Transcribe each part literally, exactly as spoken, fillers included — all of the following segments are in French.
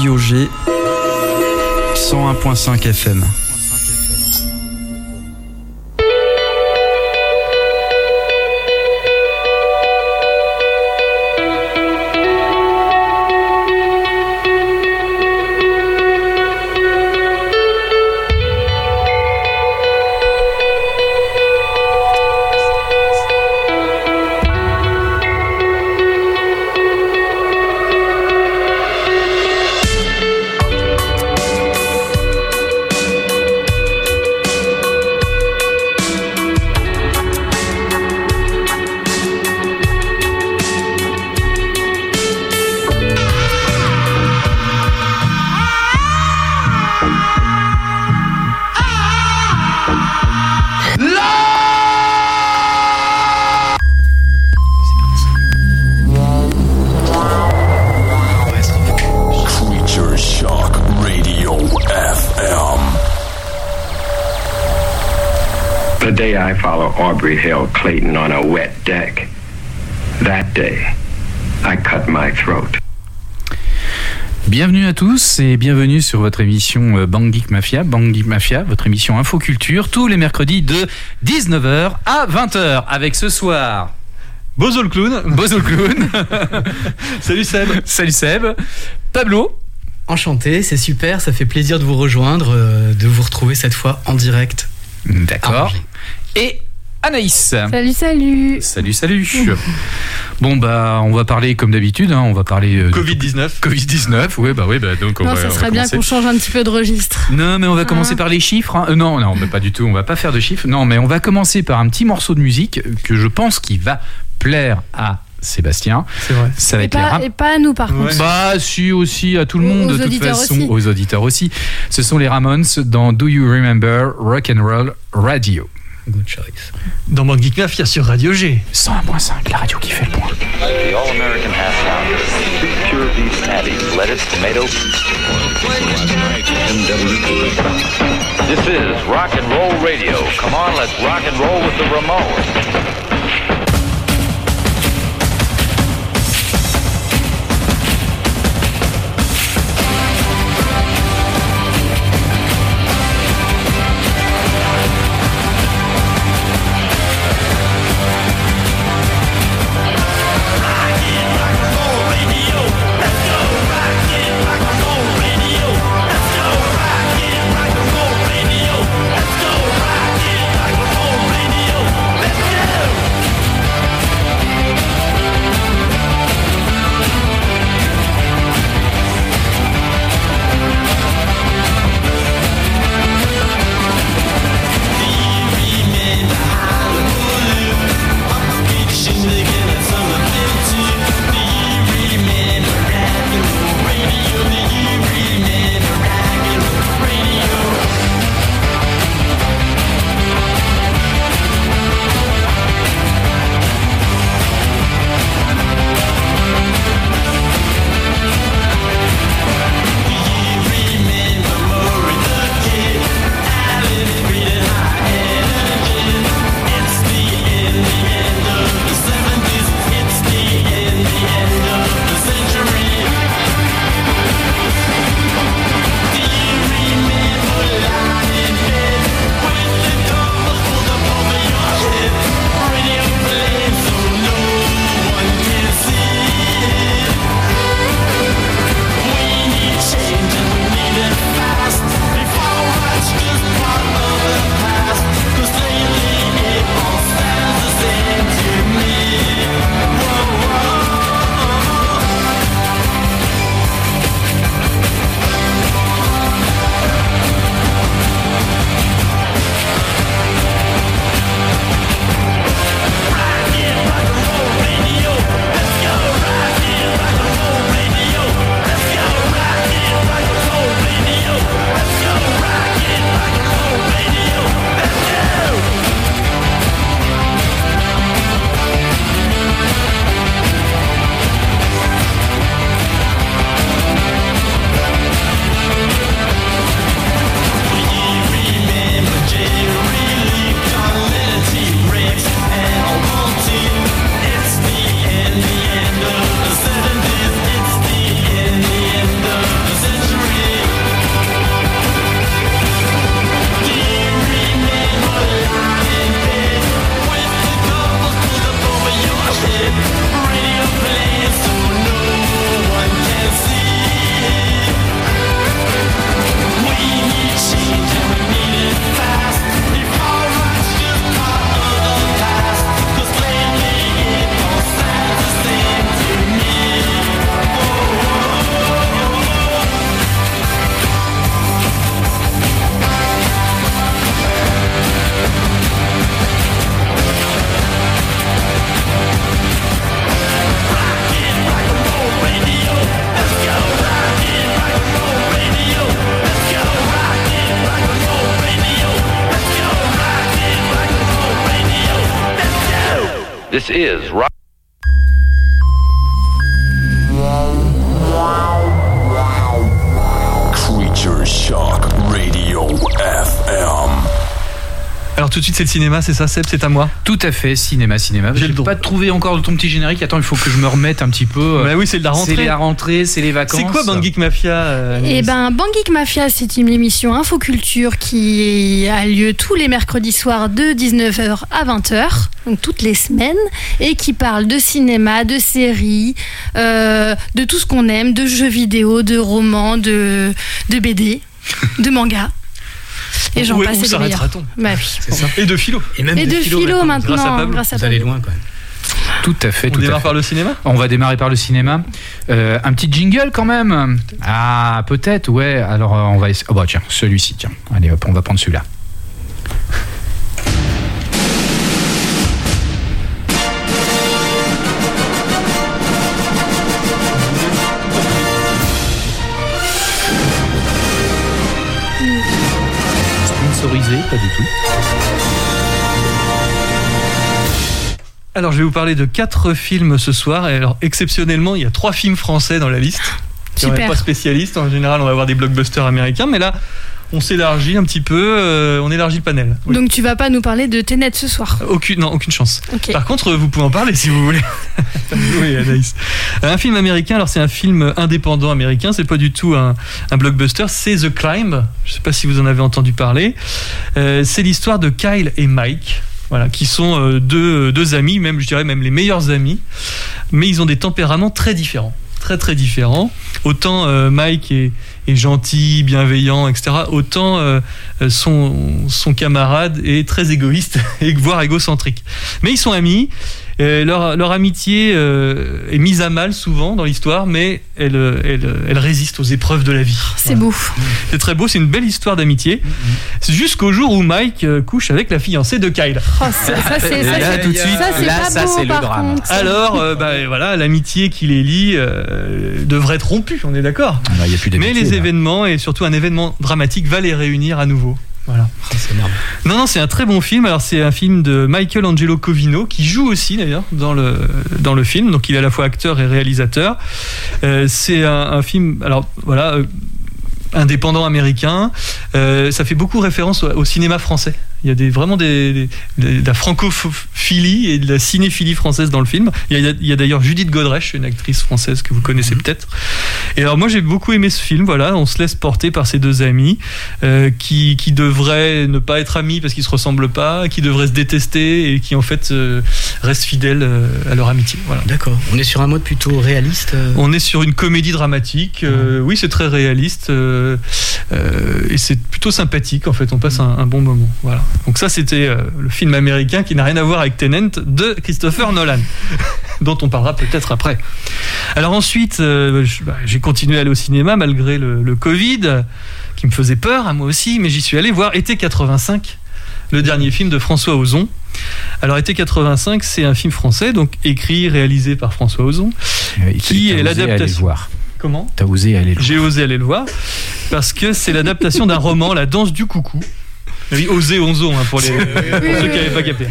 Radio G, cent un virgule cinq F M. I follow Aubrey Hill Clayton on a wet deck. That day, I cut my throat. Bienvenue à tous et bienvenue sur votre émission Bang Geek Mafia, Bang Geek Mafia, votre émission Infoculture, tous les mercredis de dix-neuf heures à vingt heures, avec ce soir... Bozo le clown. Bozo le clown. Salut Seb. Salut Seb. Pablo. Enchanté, c'est super, ça fait plaisir de vous rejoindre, euh, de vous retrouver cette fois en direct. D'accord. Et Anaïs. Salut, salut. Salut, salut. Bon, bah, on va parler comme d'habitude, hein, on va parler... Euh, covid dix-neuf. covid dix-neuf, oui, bah oui, bah donc on non, va... ça on serait va bien commencer. qu'on change un petit peu de registre. Non, mais on va ah. commencer par les chiffres. Hein. Euh, non, non, mais pas du tout, on va pas faire de chiffres. Non, mais on va commencer par un petit morceau de musique que je pense qui va plaire à Sébastien. C'est vrai. Ça va et, être pas, les Ram- et pas à nous, par contre. Ouais. Bah, si, aussi, à tout le Aux- monde, aux de toute auditeurs façon, aussi. aux auditeurs aussi. Ce sont les Ramones dans Do You Remember Rock and Roll Radio. Good choice. Dans Bang Geek Mafia sur Radio G. cent un virgule cinq, la radio qui fait le point. The All-American Half Pounder. Two pure beef patties, lettuce, tomato. This is Rock and Roll Radio. Come on, let's rock and roll with the Ramones. Let's go! This is Rock. Creature Shock Radio F M. Alors tout de suite c'est le cinéma, c'est ça Seb, c'est à moi. Tout à fait, cinéma, cinéma. J'ai J'ai le droit. pas trouvé encore ton petit générique. Attends, il faut que je me remette un petit peu. Bah oui, c'est de la rentrée. C'est la rentrée, c'est les vacances. C'est quoi Band Geek Mafia euh, Eh Anaïs ben, Band Geek Mafia, c'est une émission infoculture qui a lieu tous les mercredis soirs de dix-neuf heures à vingt heures, donc toutes les semaines, et qui parle de cinéma, de séries, euh, de tout ce qu'on aime, de jeux vidéo, de romans, de, de B D, de mangas. Et j'en Où- passe, où c'est les meilleurs. s'arrêtera-t-on Bah oui. C'est ça. Et de philo. Et même Et de philo maintenant, grâce à Pablo. grâce à Vous allez Pablo. loin quand même. Tout à fait. On tout à démarre fait. par le cinéma. On va démarrer par le cinéma. Euh, un petit jingle quand même. Ah, peut-être, ouais. Alors, euh, on va essayer. Oh, bah, tiens, celui-ci, tiens. Allez, hop, on va prendre celui-là. Sponsorisé, pas du tout. Alors je vais vous parler de quatre films ce soir. Et alors exceptionnellement, il y a trois films français dans la liste. On n'est Super. pas spécialiste. En général, on va avoir des blockbusters américains, mais là, on s'élargit un petit peu. euh, on élargit le panel. Oui. Donc tu vas pas nous parler de Tenet ce soir. Aucune, non, aucune chance. Ok. Par contre, vous pouvez en parler si vous voulez. Oui, Anaïs. Un film américain, alors c'est un film indépendant américain, c'est pas du tout un, un blockbuster, c'est The Climb. Je sais pas si vous en avez entendu parler. Euh, c'est l'histoire de Kyle et Mike. Voilà, qui sont euh, deux, deux amis, même je dirais même les meilleurs amis, mais ils ont des tempéraments très différents, très très différents. Autant euh, Mike est, est gentil, bienveillant, et cetera. Autant euh, son, son camarade est très égoïste et voire égocentrique. Mais ils sont amis. Euh, leur, leur amitié euh, est mise à mal souvent dans l'histoire, mais elle, elle, elle résiste aux épreuves de la vie. C'est Voilà. beau. C'est très beau, c'est une belle histoire d'amitié. C'est jusqu'au jour où Mike euh, couche avec la fiancée de Kyle. Oh, ça, ça, c'est Et ça, là, c'est- tout de suite, ça, c'est là, pas ça, beau, c'est le par drame. contre. Alors, euh, bah, voilà, l'amitié qui les lie euh, devrait être rompue, on est d'accord. Ah, bah, y a plus Mais d'amitié, les là. événements, et surtout un événement dramatique, va les réunir à nouveau. Voilà. C'est énorme. Non, non, c'est un très bon film. Alors, c'est un film de Michael Angelo Covino, qui joue aussi d'ailleurs dans le, dans le film. Donc, il est à la fois acteur et réalisateur. Euh, c'est un, un film, alors voilà, euh, indépendant américain. Euh, ça fait beaucoup référence au, au cinéma français. Il y a des, vraiment des, des- des- de la francophilie et de la cinéphilie française dans le film. Il y a, il y a d'ailleurs Judith Godrèche, une actrice française que vous connaissez peut-être. Et alors moi j'ai beaucoup aimé ce film. Voilà, on se laisse porter par ces deux amis euh, qui, qui devraient ne pas être amis parce qu'ils se ressemblent pas, qui devraient se détester et qui en fait euh, restent fidèles euh, à leur amitié. Voilà. D'accord. On est sur un mode plutôt réaliste. euh, On est sur une comédie dramatique. euh, oui, c'est très réaliste euh, euh, et c'est plutôt sympathique. En fait, on passe un, un bon moment. Voilà. Donc ça, c'était euh, le film américain qui n'a rien à voir avec Tenet de Christopher Nolan, dont on parlera peut-être après. Alors ensuite, euh, je- bah, j'ai continué à aller au cinéma malgré le, le Covid, euh, qui me faisait peur à moi aussi, mais j'y suis allé voir Été quatre-vingt-cinq, le dernier film de François Ozon. Alors Été quatre-vingt-cinq, c'est un film français, donc écrit, réalisé par François Ozon. Euh, Qui t'as est osé aller le l'adaptation. voir. Comment ? T'as osé aller le voir. J'ai osé aller le voir parce que c'est l'adaptation d'un roman, La danse du coucou. Oui, osé Onzo hein, pour, les, pour ceux qui n'avaient pas capté.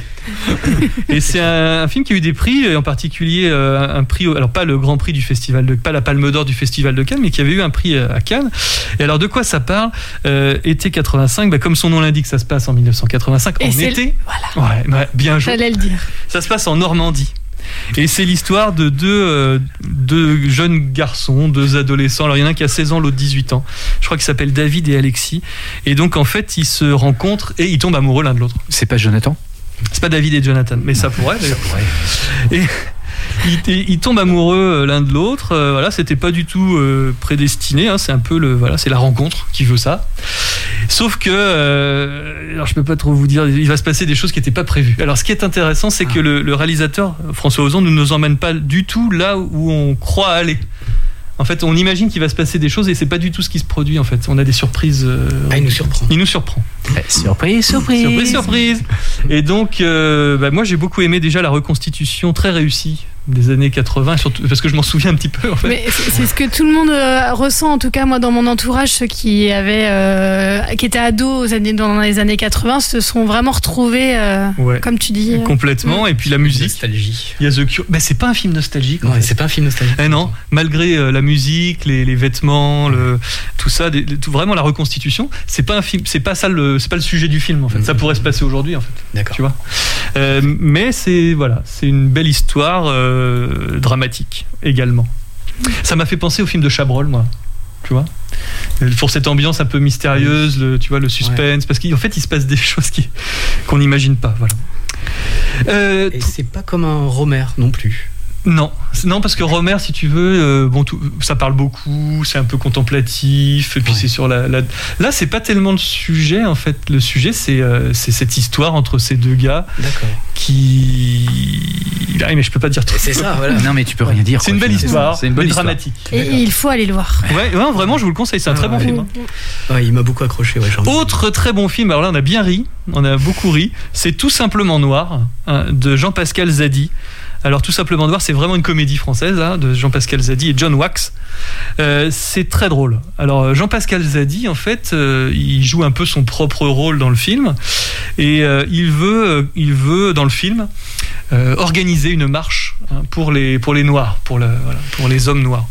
Et c'est un, un film qui a eu des prix, et en particulier euh, un prix, alors pas le grand prix du festival de, pas la Palme d'Or du festival de Cannes, mais qui avait eu un prix à Cannes. Et alors de quoi ça parle ? euh, Été quatre-vingt-cinq, bah, comme son nom l'indique, ça se passe en mille neuf cent quatre-vingt-cinq, Et en c'est été. le- Voilà. Ouais, bah, bien joué. J'allais le dire. Ça se passe en Normandie. Et c'est l'histoire de deux, euh, deux jeunes garçons, deux adolescents. Alors il y en a un qui a seize ans, l'autre dix-huit ans. Je crois qu'ils s'appellent David et Alexis. Et donc en fait, ils se rencontrent et ils tombent amoureux l'un de l'autre. C'est pas Jonathan ? C'est pas David et Jonathan, mais ça pourrait d'ailleurs. Et ils, ils tombent amoureux l'un de l'autre. Euh, voilà, c'était pas du tout euh, prédestiné. Hein, c'est un peu le, voilà, c'est la rencontre qui veut ça. Sauf que, euh, alors je peux pas trop vous dire, il va se passer des choses qui n'étaient pas prévues. Alors ce qui est intéressant, c'est que le, le réalisateur François Ozon ne nous emmène pas du tout là où on croit aller. En fait, on imagine qu'il va se passer des choses et c'est pas du tout ce qui se produit. En fait, on a des surprises. euh, Ah, il nous surprend. il nous surprend. Surprise, surprise. Surprise, surprise. Et donc, euh, bah, moi, j'ai beaucoup aimé déjà la reconstitution très réussie des années quatre-vingts, surtout parce que je m'en souviens un petit peu en fait. Mais c'est, c'est ce que tout le monde euh, ressent, en tout cas moi dans mon entourage, ceux qui avaient, euh, qui étaient ados aux années, dans les années quatre-vingts se sont vraiment retrouvés, euh, Ouais. comme tu dis. Complètement. Ouais. Et puis la musique. Nostalgie. Il y a The Cure. Mais c'est pas un film nostalgique. en Non, fait. c'est pas un film nostalgique. Eh non, malgré euh, la musique, les, les vêtements, le, tout ça, des, tout, vraiment la reconstitution, c'est pas un film, c'est pas ça le, c'est pas le sujet du film en fait. Mmh. Ça pourrait se passer aujourd'hui en fait. D'accord. Tu vois. Euh, mais c'est voilà, c'est une belle histoire euh, dramatique également. Ça m'a fait penser au film de Chabrol, moi. Tu vois. Pour cette ambiance un peu mystérieuse, le, tu vois, le suspense, ouais. Parce qu'en fait, il se passe des choses qui, qu'on n'imagine pas. Voilà. Euh, Et c'est pas comme un Romer non plus. Non, non parce que Romer, si tu veux, euh, bon, tout, ça parle beaucoup, c'est un peu contemplatif, et puis ouais. c'est sur la, la. Là, c'est pas tellement le sujet en fait. Le sujet, c'est euh, c'est cette histoire entre ces deux gars. D'accord. Qui. Ah, mais je peux pas dire tout. C'est ça, voilà. Non, mais tu peux rien dire. C'est quoi, une belle finalement. histoire, C'est une bonne mais histoire. dramatique. Et, et il faut aller le voir. Ouais, ouais, vraiment, je vous le conseille. C'est un Ah, très bon ouais. film. Hein. Ouais, il m'a beaucoup accroché. Ouais, genre... Autre très bon film. Alors là, on a bien ri, on a beaucoup ri. C'est Tout simplement noir hein, de Jean-Pascal Zadi. Alors Tout simplement noir, c'est vraiment une comédie française hein, de Jean-Pascal Zadi et John Wax. Euh, c'est très drôle. Alors Jean-Pascal Zadi, en fait, euh, il joue un peu son propre rôle dans le film et euh, il veut, euh, il veut dans le film euh, organiser une marche hein, pour les pour les noirs, pour le voilà, pour les hommes noirs.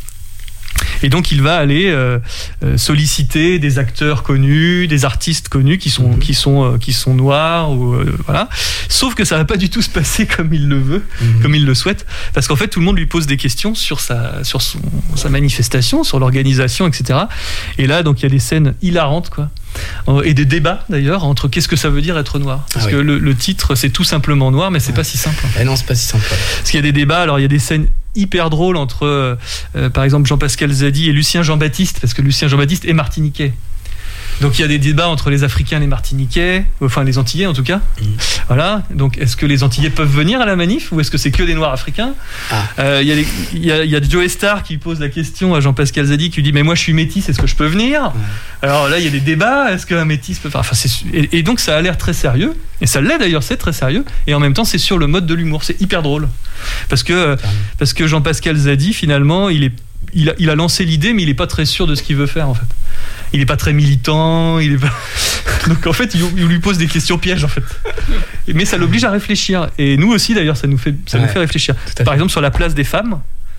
Et donc il va aller euh, euh, solliciter des acteurs connus, des artistes connus qui sont, mmh. qui sont, euh, qui sont noirs, ou, euh, voilà. Sauf que ça va pas du tout se passer comme il le veut, mmh. comme il le souhaite, parce qu'en fait tout le monde lui pose des questions sur sa, sur son, sa manifestation, sur l'organisation, et cetera. Et là donc il y a des scènes hilarantes quoi. Et des débats d'ailleurs entre qu'est-ce que ça veut dire être noir parce ah, que oui. le, le titre c'est Tout simplement noir mais c'est ouais. pas si simple eh non c'est pas si simple parce qu'il y a des débats alors il y a des scènes hyper drôles entre euh, euh, par exemple Jean-Pascal Zadi et Lucien Jean-Baptiste parce que Lucien Jean-Baptiste est martiniquais donc il y a des débats entre les Africains et les Martiniquais enfin les Antillais en tout cas mmh. voilà donc est-ce que les Antillais peuvent venir à la manif ou est-ce que c'est que des Noirs africains ah. euh, il, y a les, il, y a, il y a Joe Star qui pose la question à Jean-Pascal Zadi qui lui dit mais moi je suis métis est-ce que je peux venir mmh. alors là il y a des débats est-ce qu'un métis peut faire enfin, c'est, et, et donc ça a l'air très sérieux et ça l'est d'ailleurs c'est très sérieux et en même temps c'est sur le mode de l'humour c'est hyper drôle parce que, parce que Jean-Pascal Zadi finalement il est Il a, il a lancé l'idée, mais il n'est pas très sûr de ce qu'il veut faire en fait. Il n'est pas très militant, il est pas... donc en fait, il, il lui pose des questions pièges en fait. Mais ça l'oblige à réfléchir. Et nous aussi d'ailleurs, ça nous fait, ça ouais, nous fait réfléchir. Par exemple, sur la place des femmes,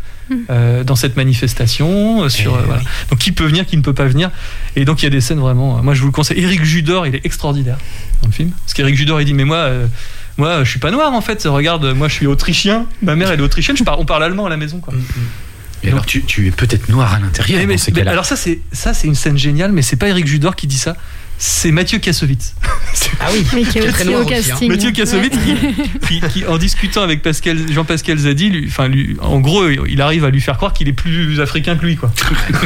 euh, dans cette manifestation, sur euh, voilà. Donc qui peut venir, qui ne peut pas venir. Et donc il y a des scènes vraiment. Moi, je vous le conseille. Éric Judor, il est extraordinaire dans le film. Parce qu'Éric Judor, il dit mais moi. Euh, Moi, je suis pas noir en fait. Regarde, moi, je suis autrichien. Ma mère, elle est autrichienne. Je parle, on parle allemand à la maison, quoi. Et alors, tu, tu es peut-être noir à l'intérieur. Mais, dans ces mais, cas-là. alors ça, c'est ça, c'est une scène géniale, mais c'est pas Éric Judor qui dit ça. C'est Mathieu Kassovitz. Ah oui, oui qui est très aussi au aussi, casting. hein. Mathieu Kassovitz, ouais. qui, qui, qui, en discutant avec Pascal, Jean-Pascal Zadi, lui, enfin, lui, en gros, il arrive à lui faire croire qu'il est plus africain que lui, quoi.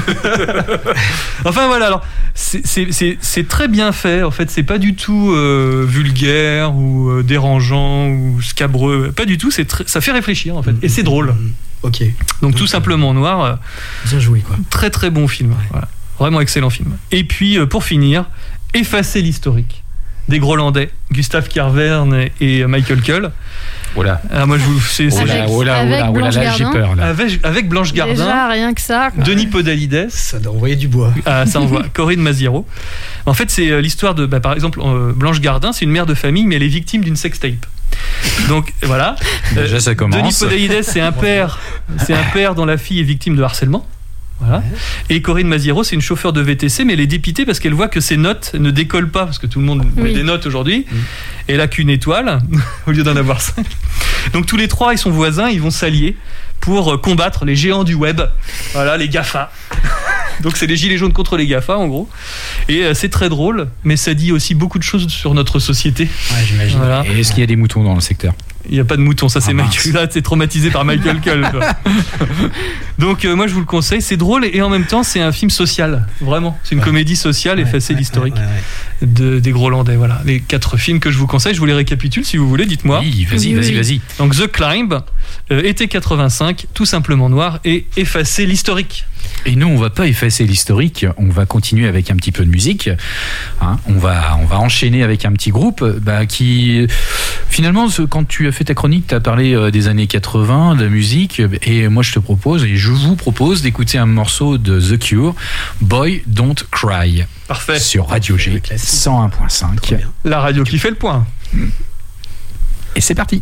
Enfin voilà. Alors, c'est, c'est, c'est, c'est très bien fait. En fait, c'est pas du tout euh, vulgaire ou euh, dérangeant ou scabreux. Pas du tout. C'est très, ça fait réfléchir en fait, mmh. et c'est drôle. Mmh. Ok. Donc, Donc tout simplement noir. Euh, bien joué, quoi. Très très bon film. Ouais. Voilà. Vraiment excellent film. Et puis euh, pour finir. Effacer l'historique des Grolandais, Gustave Carverne et Michael Cull. Voilà. Ah, moi je vous c'est, oh là, oh là, oh là, oh là, là, j'ai peur là. Avec, avec Blanche Gardin. Déjà rien que ça. Quoi. Denis Podalides. Ça doit envoyer du bois. Ah, ça envoie. Corinne Maziero. En fait, c'est l'histoire de, bah, par exemple, euh, Blanche Gardin, c'est une mère de famille, mais elle est victime d'une sextape. Donc voilà. Déjà ça commence. Denis Podalides, c'est un père, c'est un père dont la fille est victime de harcèlement. Voilà. Et Corinne Maziero, c'est une chauffeur de V T C, mais elle est dépitée parce qu'elle voit que ses notes ne décollent pas, parce que tout le monde oui. met des notes aujourd'hui. Mmh. Elle a qu'une étoile, au lieu d'en avoir cinq. Donc tous les trois, ils sont voisins, ils vont s'allier pour combattre les géants du web. Voilà, les GAFA. Donc c'est les gilets jaunes contre les GAFA, en gros. Et euh, c'est très drôle, mais ça dit aussi beaucoup de choses sur notre société. Ouais, j'imagine. Voilà. Et est-ce qu'il y a des moutons dans le secteur ? Il n'y a pas de moutons, ça c'est ah, Michael, là c'est traumatisé par Michael Cull. Donc euh, moi je vous le conseille, c'est drôle et en même temps c'est un film social, vraiment. C'est une ouais. comédie sociale, ouais, effacer ouais, l'historique ouais, ouais, ouais. De, des Grolandais. Voilà, les quatre films que je vous conseille, je vous les récapitule si vous voulez, dites-moi. Oui, vas-y, vas-y, vas-y. Donc The Climb, euh, été quatre-vingt-cinq, Tout simplement noir et Effacer l'historique. Et nous, on va pas effacer l'historique, on va continuer avec un petit peu de musique. Hein, on va, on va enchaîner avec un petit groupe bah, qui, finalement, quand tu as fait ta chronique, tu as parlé des années quatre-vingts, de musique, et moi je te propose, et je vous propose d'écouter un morceau de The Cure, Boy Don't Cry. Parfait. Sur Radio G, cent un point cinq. La radio qui fait le point. Et c'est parti.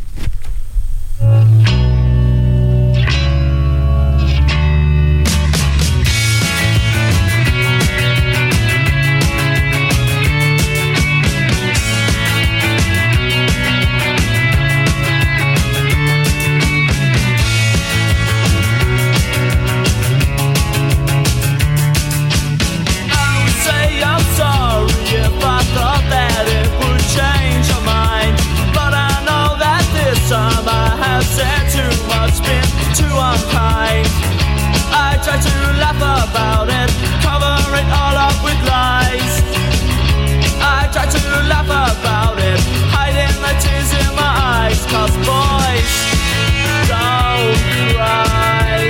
About it, cover it all up with lies. I try to laugh about it, hiding the tears in my eyes. Cause boys don't cry.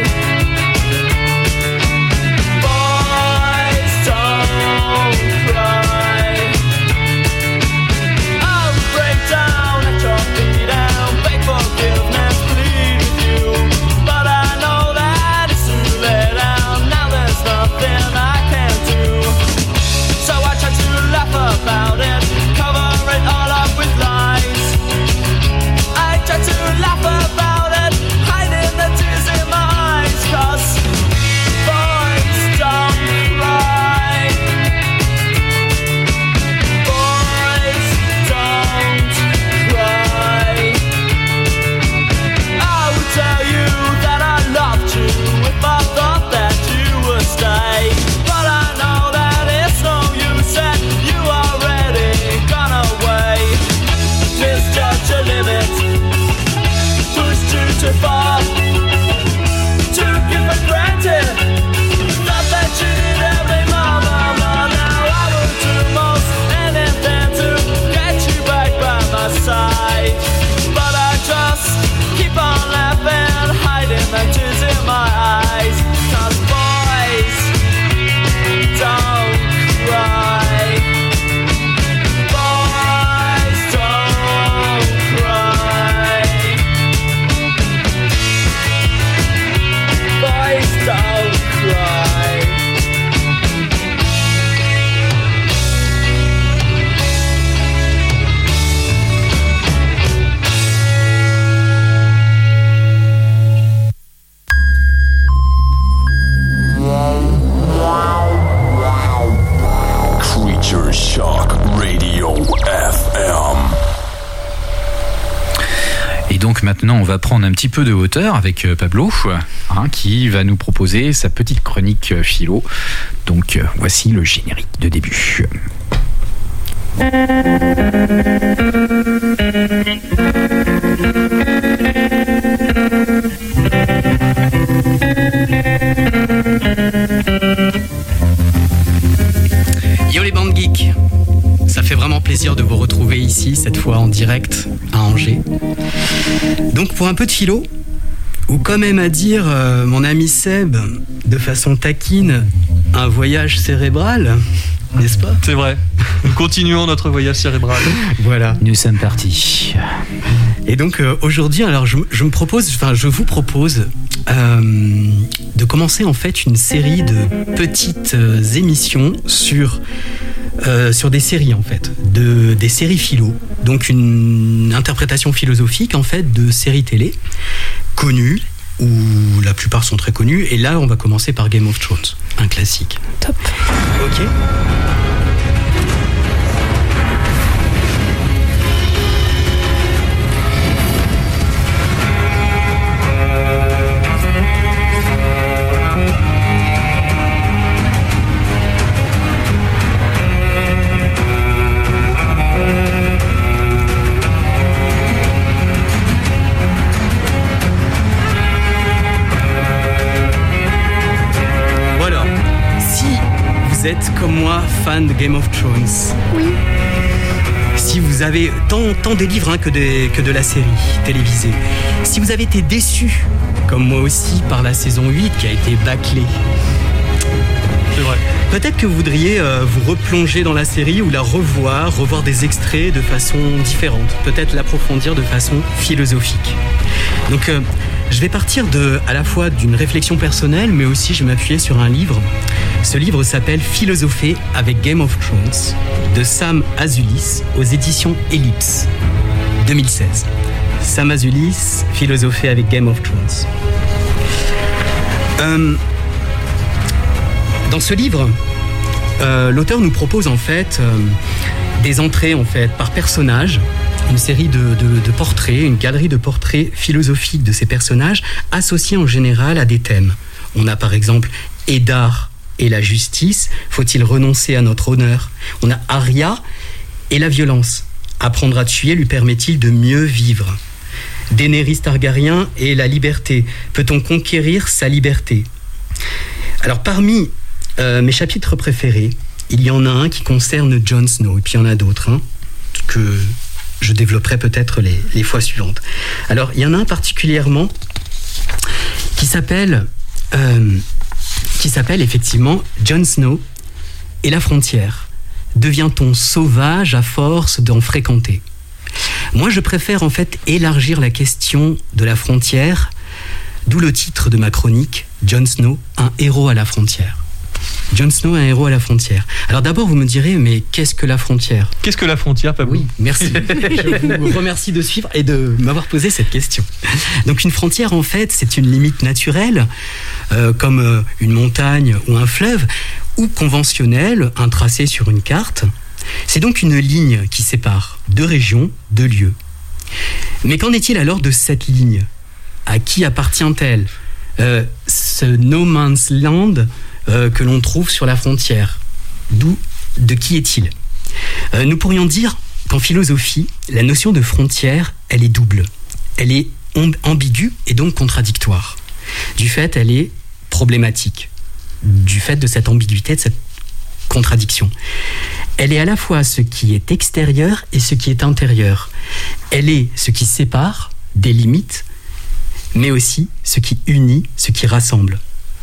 Boys don't cry. I'll break down at your feet and beg forgiveness, plead with you. But I know that it's too late and nothing I can do. So I try to laugh about it, cover it all up with lies. I try to laugh about it, hiding the tears in my eyes. Cause boys don't cry. Boys don't cry. I would tell you that I loved you if I thought that you would stay. But I know that it's no use and you already gone away. Misjudge your limits, pushed you too far, took you for granted. Thought that you did every moment. Now I would do most anything to get you back by my side. But I just keep on laughing, hiding the tears in my eyes. Cause boys don't cry. Boys don't cry. Boys don't cry. Creature Shock Radio F M. Et donc maintenant, on va prendre un petit peu de hauteur avec euh, Pablo, hein, qui va nous proposer sa petite chronique euh, philo. Donc euh, voici le générique de début. Yo les bandes geeks, ça fait vraiment plaisir de vous retrouver ici, cette fois en direct à Angers. Donc pour un peu de philo, ou quand même à dire euh, mon ami Seb, de façon taquine, un voyage cérébral, n'est-ce pas ? C'est vrai. Nous continuons notre voyage cérébral. Voilà. Nous sommes partis. Et donc euh, aujourd'hui, alors je, je me propose, enfin je vous propose euh, de commencer en fait une série de petites euh, émissions sur euh, sur des séries en fait, de des séries philo. Donc une interprétation philosophique en fait de séries télé connues, où la plupart sont très connues. Et là, on va commencer par Game of Thrones, un classique. Top. Ok. Vous êtes comme moi fan de Game of Thrones. Oui. Si vous avez tant, tant des livres hein, que, de, que de la série télévisée, si vous avez été déçu, comme moi aussi, par la saison huit qui a été bâclée, C'est vrai. Peut-être que vous voudriez euh, vous replonger dans la série ou la revoir, revoir des extraits de façon différente, peut-être l'approfondir de façon philosophique. Donc euh, je vais partir de, à la fois d'une réflexion personnelle, mais aussi je vais m'appuyer sur un livre. Ce livre s'appelle Philosopher avec Game of Thrones de Sam Azulis aux éditions Ellipse, deux mille seize. Sam Azulis, Philosopher avec Game of Thrones. Euh, dans ce livre, euh, l'auteur nous propose en fait euh, des entrées en fait par personnage, une série de, de, de portraits, une galerie de portraits philosophiques de ces personnages associés en général à des thèmes. On a par exemple Eddard et la justice, faut-il renoncer à notre honneur? On a Arya et la violence, apprendre à tuer lui permet-il de mieux vivre? Daenerys Targaryen et la liberté, peut-on conquérir sa liberté? Alors parmi euh, mes chapitres préférés, il y en a un qui concerne Jon Snow, et puis il y en a d'autres hein, que je développerai peut-être les, les fois suivantes. Alors il y en a un particulièrement qui s'appelle euh, qui s'appelle effectivement Jon Snow et la frontière. Devient-on sauvage à force d'en fréquenter? Moi, je préfère en fait élargir la question de la frontière, d'où le titre de ma chronique, Jon Snow, un héros à la frontière. Jon Snow, un héros à la frontière. Alors d'abord, vous me direz, mais qu'est-ce que la frontière? Qu'est-ce que la frontière, Pablo? Oui, merci. Je vous remercie de suivre et de m'avoir posé cette question. Donc une frontière, en fait, c'est une limite naturelle, euh, comme euh, une montagne ou un fleuve, ou conventionnelle, un tracé sur une carte. C'est donc une ligne qui sépare deux régions, deux lieux. Mais qu'en est-il alors de cette ligne? À qui appartient-elle? euh, Ce no man's land euh, que l'on trouve sur la frontière, d'où, de qui est-il? euh, Nous pourrions dire qu'en philosophie, la notion de frontière, elle est double. Elle est ambiguë et donc contradictoire. Du fait, elle est problématique. Du fait de cette ambiguïté, de cette contradiction. Elle est à la fois ce qui est extérieur et ce qui est intérieur. Elle est ce qui sépare, délimite, mais aussi ce qui unit, ce qui rassemble.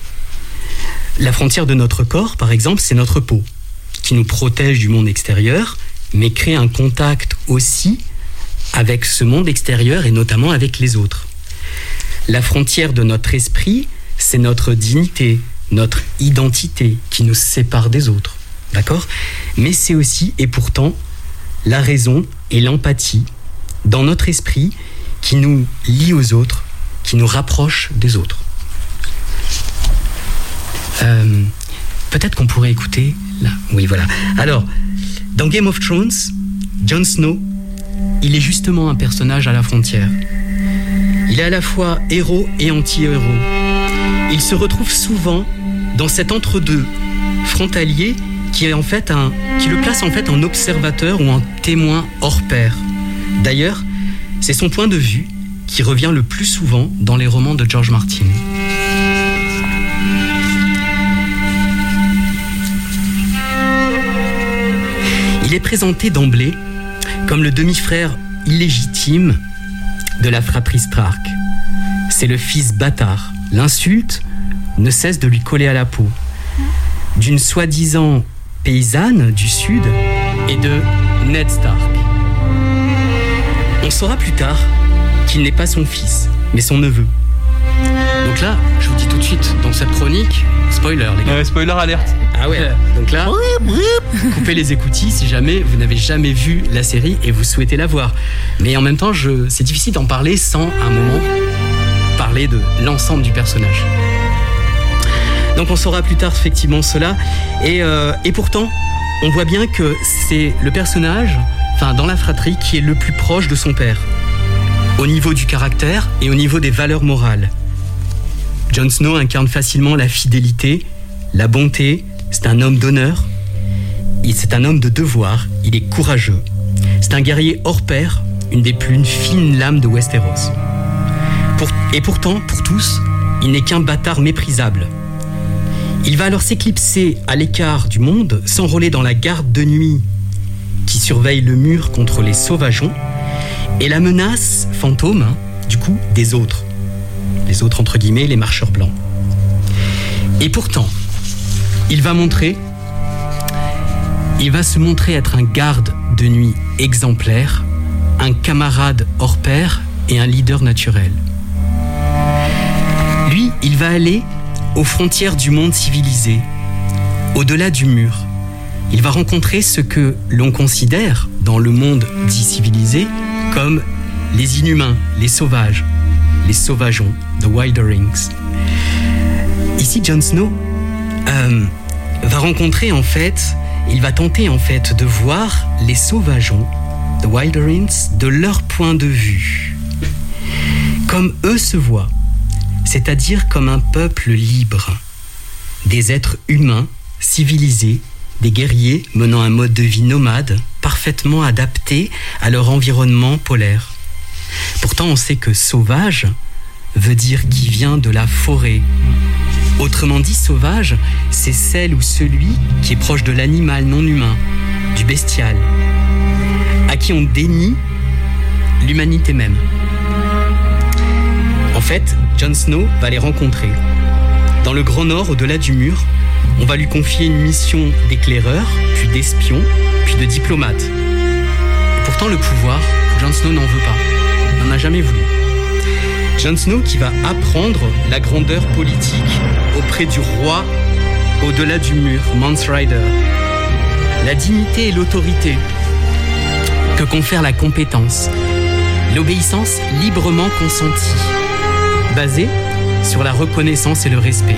La frontière de notre corps, par exemple, c'est notre peau, qui nous protège du monde extérieur, mais crée un contact aussi avec ce monde extérieur et notamment avec les autres. La frontière de notre esprit, c'est notre dignité, notre identité qui nous sépare des autres. D'accord ? Mais c'est aussi, et pourtant, la raison et l'empathie dans notre esprit qui nous lie aux autres, qui nous rapproche des autres. Euh, peut-être qu'on pourrait écouter là. Oui, voilà. Alors, dans Game of Thrones, Jon Snow, il est justement un personnage à la frontière. Il est à la fois héros et anti-héros. Il se retrouve souvent dans cet entre-deux frontalier qui est en fait un, qui le place en fait en observateur ou en témoin hors pair. D'ailleurs, c'est son point de vue qui revient le plus souvent dans les romans de George Martin. Il est présenté d'emblée comme le demi-frère illégitime de la fratrie Stark. C'est le fils bâtard. L'insulte ne cesse de lui coller à la peau. D'une soi-disant paysanne du Sud et de Ned Stark. On saura plus tard qu'il n'est pas son fils, mais son neveu. Donc là, je vous dis tout de suite, dans cette chronique, spoiler les gars. Ouais, spoiler alerte. Ah ouais, donc là, coupez les écoutilles si jamais vous n'avez jamais vu la série et vous souhaitez la voir. Mais en même temps, je, c'est difficile d'en parler sans, à un moment, parler de l'ensemble du personnage. Donc on saura plus tard effectivement cela. Et, euh, et pourtant, on voit bien que c'est le personnage, enfin dans la fratrie, qui est le plus proche de son père. Au niveau du caractère et au niveau des valeurs morales. Jon Snow incarne facilement la fidélité, la bonté. C'est un homme d'honneur. C'est un homme de devoir. Il est courageux. C'est un guerrier hors pair, une des plus fines lames de Westeros. Pour, et pourtant, pour tous, il n'est qu'un bâtard méprisable. Il va alors s'éclipser à l'écart du monde, s'enrôler dans la garde de nuit qui surveille le mur contre les sauvageons et la menace fantôme, hein, du coup, des autres. Les autres, entre guillemets, les marcheurs blancs. Et pourtant, il va montrer, il va se montrer être un garde de nuit exemplaire, un camarade hors pair et un leader naturel. Lui, il va aller aux frontières du monde civilisé, au-delà du mur. Il va rencontrer ce que l'on considère, dans le monde dit civilisé, comme les inhumains, les sauvages, les sauvageons, the wilderings. Ici, Jon Snow euh, va rencontrer en fait, il va tenter en fait de voir les sauvageons, the wilderings, de leur point de vue, comme eux se voient, c'est-à-dire comme un peuple libre, des êtres humains, civilisés, des guerriers menant un mode de vie nomade, parfaitement adapté à leur environnement polaire. Pourtant, on sait que sauvage veut dire qui vient de la forêt. Autrement dit, sauvage, c'est celle ou celui qui est proche de l'animal non humain, du bestial, à qui on dénie l'humanité même. En fait, Jon Snow va les rencontrer. Dans le Grand Nord, au-delà du mur, on va lui confier une mission d'éclaireur, puis d'espion, puis de diplomate. Et pourtant, le pouvoir, Jon Snow n'en veut pas, n'en a jamais voulu. Jon Snow qui va apprendre la grandeur politique auprès du roi au-delà du mur, Mance Rayder. La dignité et l'autorité que confère la compétence, l'obéissance librement consentie, basée sur la reconnaissance et le respect.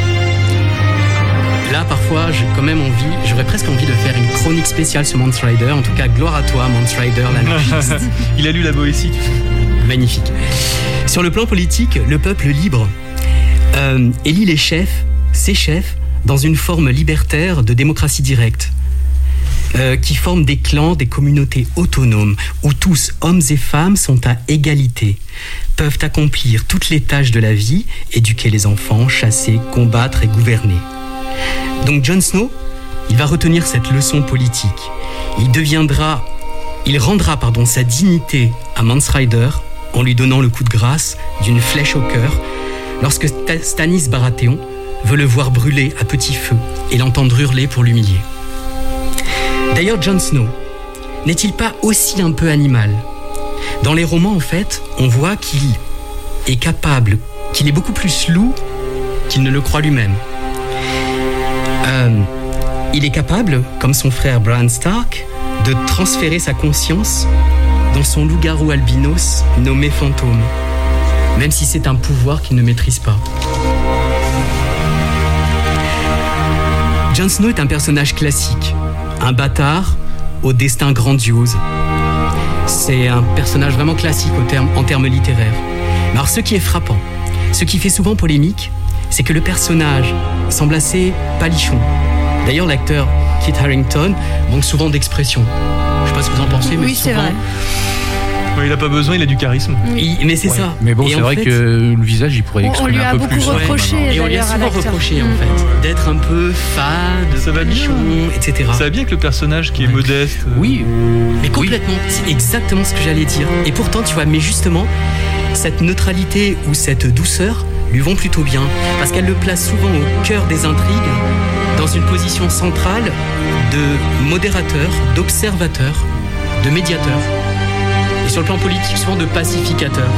Là, parfois, j'ai quand même envie, j'aurais presque envie de faire une chronique spéciale sur Mance Rayder. En tout cas, gloire à toi, Mance Rayder, la novice. Il a lu la Boétie. Magnifique. Sur le plan politique, le peuple libre euh, élit les chefs, ses chefs, dans une forme libertaire de démocratie directe, euh, qui forme des clans, des communautés autonomes, où tous, hommes et femmes, sont à égalité, peuvent accomplir toutes les tâches de la vie, éduquer les enfants, chasser, combattre et gouverner. Donc Jon Snow, il va retenir cette leçon politique. Il deviendra, il rendra pardon, sa dignité à Mance Rayder en lui donnant le coup de grâce d'une flèche au cœur lorsque Stannis Baratheon veut le voir brûler à petit feu et l'entendre hurler pour l'humilier. D'ailleurs, Jon Snow n'est-il pas aussi un peu animal ? Dans les romans, en fait, on voit qu'il est capable, qu'il est beaucoup plus loup qu'il ne le croit lui-même. Euh, il est capable, comme son frère Bran Stark, de transférer sa conscience dans son loup-garou albinos nommé Fantôme, même si c'est un pouvoir qu'il ne maîtrise pas. Jon Snow est un personnage classique, un bâtard au destin grandiose. C'est un personnage vraiment classique au terme, en termes littéraires. Mais alors ce qui est frappant, ce qui fait souvent polémique, c'est que le personnage semble assez palichon. D'ailleurs, l'acteur Kit Harington manque souvent d'expression. Je ne sais pas ce que vous en pensez, mais oui, souvent... c'est vrai. Ouais, il n'a pas besoin, il a du charisme. Il, mais c'est Ouais. ça. Mais bon, Et c'est en vrai fait, que le visage, il pourrait On- on l'exprimer lui a un peu beaucoup plus. reproché. Ouais, Et on lui a d'ailleurs, à souvent l'acteur. reproché, en Mm. fait, d'être un peu fade, Ça va bien. palichon, et cetera. Ça va bien que le personnage qui est Ouais. modeste. euh, Oui, Mais complètement, c'est exactement ce que j'allais dire. Et pourtant, tu vois, mais justement, cette neutralité ou cette douceur lui vont plutôt bien, parce qu'elle le place souvent au cœur des intrigues, dans une position centrale de modérateur, d'observateur, de médiateur. Et sur le plan politique, souvent de pacificateur.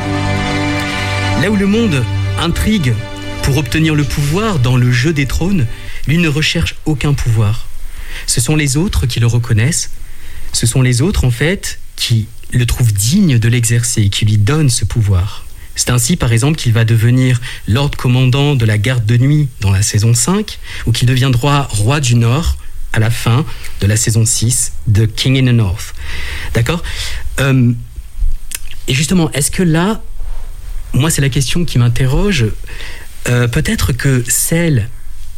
Là où le monde intrigue pour obtenir le pouvoir dans le jeu des trônes, lui ne recherche aucun pouvoir. Ce sont les autres qui le reconnaissent. Ce sont les autres, en fait, qui le trouvent digne de l'exercer et qui lui donnent ce pouvoir. C'est ainsi, par exemple, qu'il va devenir Lord Commandant de la garde de nuit dans la saison cinq, ou qu'il deviendra Roi du Nord à la fin de la saison six de King in the North. D'accord ? Euh, Et justement, est-ce que là, moi, c'est la question qui m'interroge, euh, peut-être que celle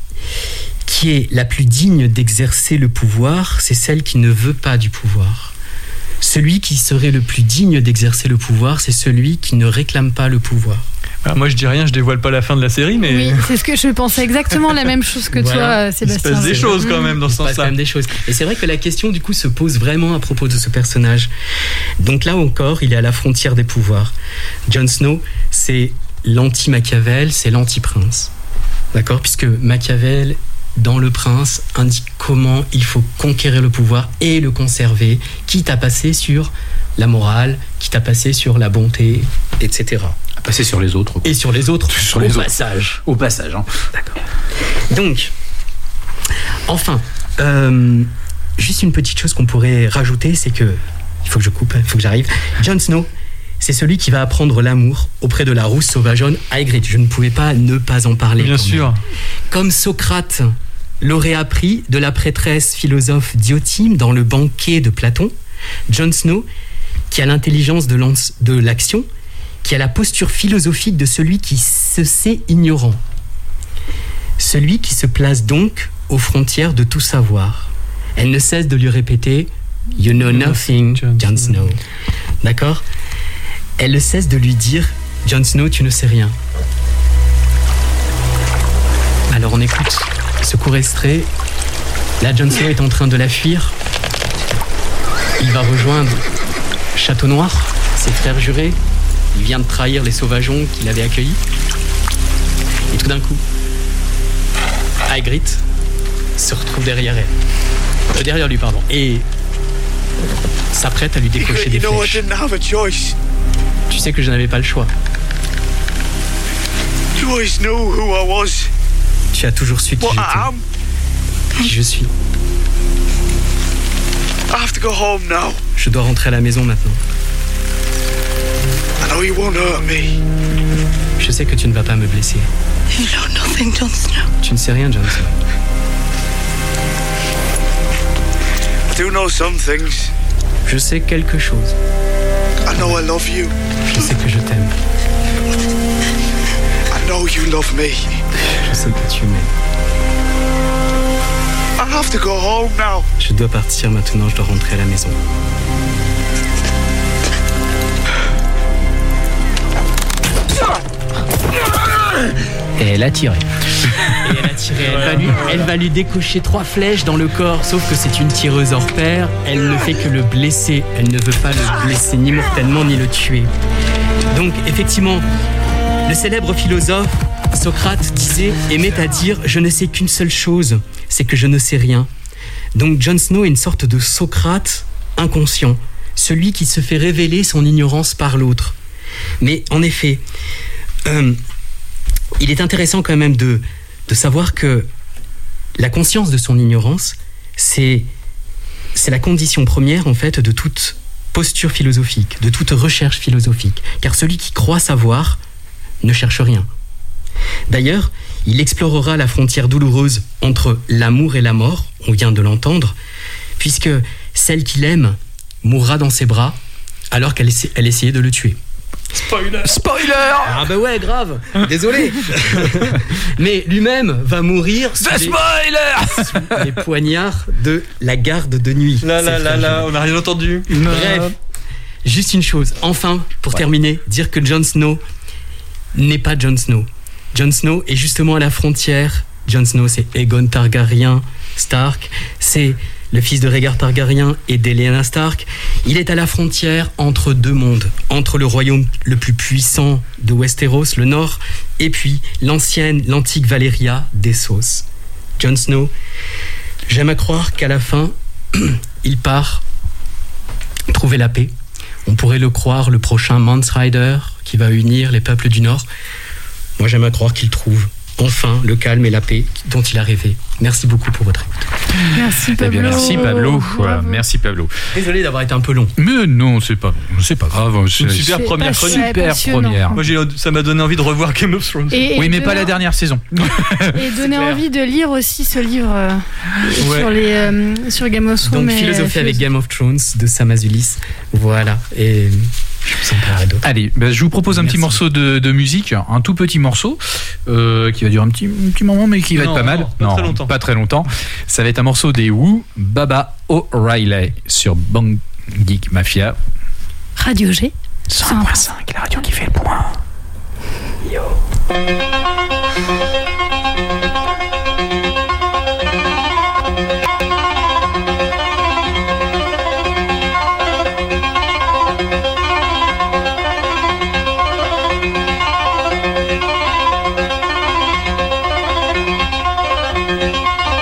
qui est la plus digne d'exercer le pouvoir, c'est celle qui ne veut pas du pouvoir. Celui qui serait le plus digne d'exercer le pouvoir, c'est celui qui ne réclame pas le pouvoir. Alors moi je dis rien, je dévoile pas la fin de la série, mais Oui, c'est ce que je pensais exactement la même chose que Voilà. toi, euh, il se Sébastien. passe des C'est- choses quand même dans Il ce se passe quand sens-là. même des choses. Et c'est vrai que la question, du coup, se pose vraiment à propos de ce personnage. Donc là encore, il est à la frontière des pouvoirs. Jon Snow, c'est l'anti-Machiavel, c'est l'anti-prince. D'accord ? Puisque Machiavel dans Le Prince, indique comment il faut conquérir le pouvoir et le conserver, quitte à passer sur la morale, quitte à passer sur la bonté, et cetera. À passer sur les autres. Et sur les autres, sur au les passage. Autres. Au passage. Hein. D'accord. Donc, enfin, euh, juste une petite chose qu'on pourrait rajouter, c'est que, il faut que je coupe, il faut que j'arrive. Jon Snow, c'est celui qui va apprendre l'amour auprès de la rousse sauvageonne Ygritte. Je ne pouvais pas ne pas en parler. Bien sûr. Même. Comme Socrate l'aurait appris de la prêtresse philosophe Diotime dans le banquet de Platon, Jon Snow, qui a l'intelligence de, l'ans- de l'action, qui a la posture philosophique de celui qui se sait ignorant. Celui qui se place donc aux frontières de tout savoir. Elle ne cesse de lui répéter « You know nothing, Jon Snow ». D'accord ? Elle ne cesse de lui dire « Jon Snow, tu ne sais rien ». Alors on écoute ce court extrait. Là, Jon Snow est en train de la fuir. Il va rejoindre Château Noir, ses frères jurés. Il vient de trahir les sauvageons qu'il avait accueillis. Et tout d'un coup, Ygritte se retrouve derrière elle. Euh, derrière lui, pardon. Et s'apprête à lui décocher des flèches. Tu sais que je n'avais pas le choix. Tu as toujours su qui j'étais. Qui je suis. Je dois rentrer à la maison maintenant. Je sais que tu ne vas pas me blesser. You know nothing, Jon Snow. Tu ne sais rien, Jon Snow. I do know some things. Je sais quelque chose. I know I love you. Je sais que je t'aime. I know you love me. Je sais que tu m'aimes. I have to go home now. Je dois partir maintenant, je dois rentrer à la maison. Et elle a tiré. Et elle a tiré. Elle va, lui, elle va lui décocher trois flèches dans le corps, sauf que c'est une tireuse hors pair. Elle ne fait que le blesser. Elle ne veut pas le blesser ni mortellement ni le tuer. Donc, effectivement, le célèbre philosophe Socrate disait, aimait à dire « Je ne sais qu'une seule chose, c'est que je ne sais rien ». Donc, Jon Snow est une sorte de Socrate inconscient, celui qui se fait révéler son ignorance par l'autre. Mais en effet, euh, il est intéressant quand même de, de savoir que la conscience de son ignorance, c'est, c'est la condition première en fait de toute posture philosophique, de toute recherche philosophique. Car celui qui croit savoir ne cherche rien. D'ailleurs, il explorera la frontière douloureuse entre l'amour et la mort, on vient de l'entendre, puisque celle qu'il aime mourra dans ses bras alors qu'elle essa- elle essayait de le tuer. Spoiler. Spoiler. Ah bah ouais, grave. Désolé. Mais lui-même va mourir sous The les, spoiler. sous les poignards de la garde de nuit. Là, là, Ses là, frères là, jumelles. on n'a rien entendu. Bref, juste une chose. Enfin, pour Ouais. terminer, dire que Jon Snow n'est pas Jon Snow. Jon Snow est justement à la frontière. Jon Snow, c'est Aegon Targaryen Stark. C'est le fils de Rhaegar Targaryen et d'Elena Stark. Il est à la frontière entre deux mondes, entre le royaume le plus puissant de Westeros, le Nord, et puis l'ancienne, l'antique Valyria d'Essos. Jon Snow, j'aime à croire qu'à la fin, il part trouver la paix. On pourrait le croire le prochain Mance Rider qui va unir les peuples du Nord. Moi, j'aime à croire qu'il trouve enfin le calme et la paix dont il a rêvé. Merci beaucoup pour votre écoute. Merci Eh Pablo. bien, merci Pablo. Voilà, Bravo. merci Pablo. Désolé d'avoir été un peu long. Mais non, c'est pas, c'est pas grave. C'est Une super C'est première pas- chronique. ouais, super passionnant. première. Moi, j'ai, ça m'a donné envie de revoir Game of Thrones. Et, et Oui, mais pas donner- la dernière saison. Et donner envie de lire aussi ce livre euh, Ouais. sur, les, euh, sur Game of Thrones. Donc, et, philosophie euh, avec Game of Thrones de Sam Azulis. Voilà. Et je vous en parlerai d'autres. Allez, ben, je vous propose un Merci. petit morceau de, de musique, un tout petit morceau euh, qui va durer un petit, un petit moment, mais qui va Non, être pas mal. non, pas très longtemps. Pas très longtemps. Ça va être un morceau des Who, Baba O'Reilly sur Bang Geek Mafia. Radio G. cent un point cinq, la radio qui fait le point. Thank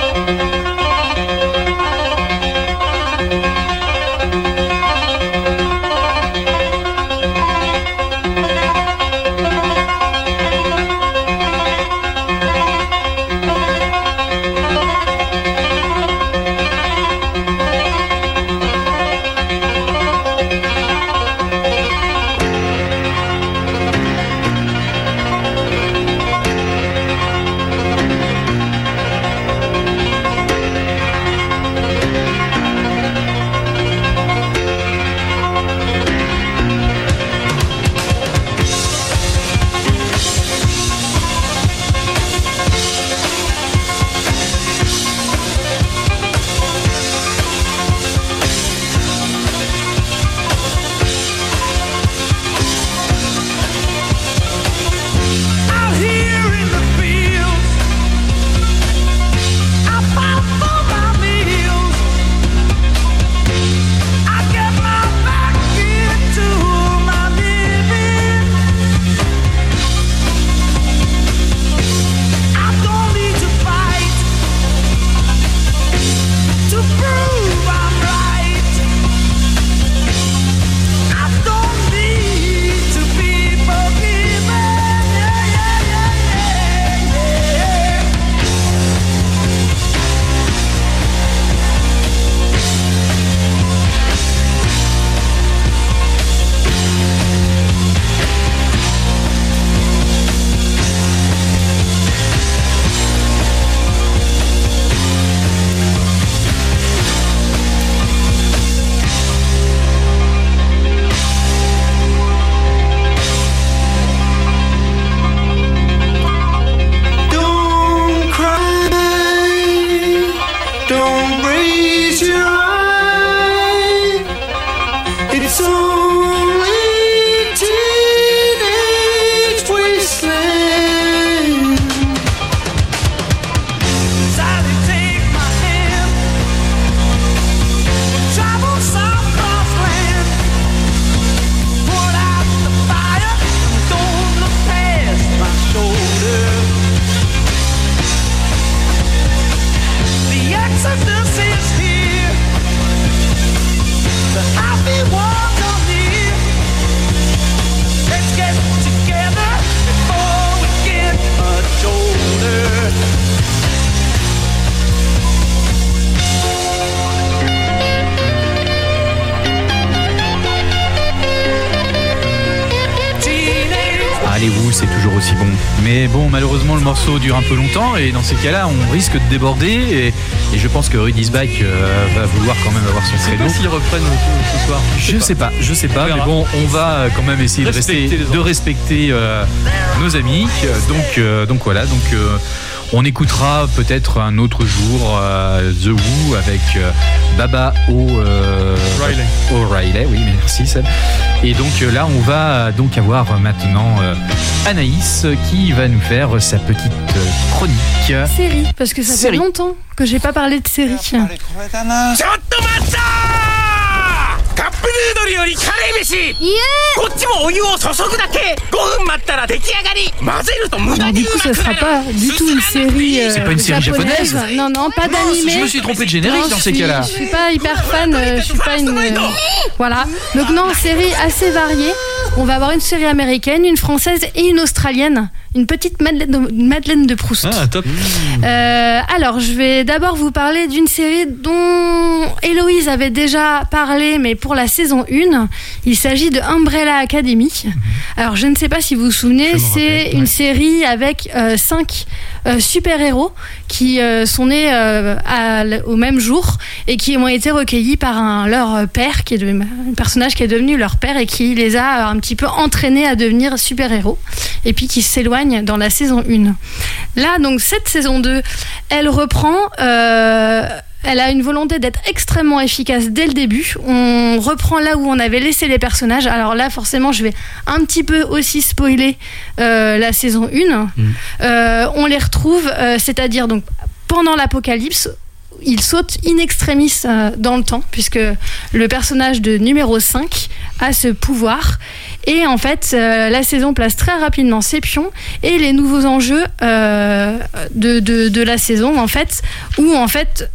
c'est toujours aussi bon. Mais bon, malheureusement, le morceau dure un peu longtemps et dans ces cas-là, on risque de déborder. Et, et je pense que Rudisbach euh, va vouloir quand même avoir son créneau. Je sais pas s'ils reprennent ce, ce soir. Je sais Je pas. sais pas, je sais pas, mais bon, on va quand même essayer Respecter de, les rester, enfants. de respecter euh, nos amis. Donc, euh, donc voilà, donc euh, on écoutera peut-être un autre jour euh, The Who avec euh, Baba O, euh, O'Reilly. O'Reilly, oui, merci Seb. Et donc euh, là, on va donc avoir maintenant euh, Anaïs qui va nous faire sa petite euh, chronique. Série, parce que ça Série. fait longtemps que j'ai pas parlé de série. ちょっと待ったカップヌードルよりカレー飯いえこっちもお湯を注ぐだけごふん待ったら出来上がり混ぜると無駄 Alors, に du う coup, ま ce くな sera る pas du tout une série euh, C'est pas une série japonaise. Non, non, pas d'animé. Je me suis trompé de générique Non, dans je ces suis- cas-là. Je suis pas hyper fan, euh, je suis pas une. euh, Voilà. Donc, non, série assez variée. On va avoir une série américaine, une française et une australienne. Une petite Madeleine de, Madeleine de Proust. Ah, top. Euh, alors, je vais d'abord vous parler d'une série dont Héloïse avait déjà parlé, mais pour la saison un. Il s'agit de Umbrella Academy. Alors, je ne sais pas si vous vous souvenez, Je me c'est rappelle, une ouais. série avec euh, cinq euh, super-héros qui euh, sont nés euh, à l- au même jour et qui ont été recueillis par un, leur père, qui est de, un personnage qui est devenu leur père et qui les a un petit peu entraînés à devenir super-héros et puis qui s'éloigne dans la saison un. Là, donc, cette saison deux, elle reprend... euh, elle a une volonté d'être extrêmement efficace dès le début. On reprend là où on avait laissé les personnages. Alors là, forcément, je vais un petit peu aussi spoiler euh, la saison un. Mm. Euh, on les retrouve, euh, c'est-à-dire donc pendant l'apocalypse, ils sautent in extremis euh, dans le temps, puisque le personnage de numéro cinq a ce pouvoir. Et en fait, euh, la saison place très rapidement ses pions et les nouveaux enjeux euh, de, de, de la saison, en fait, où en fait,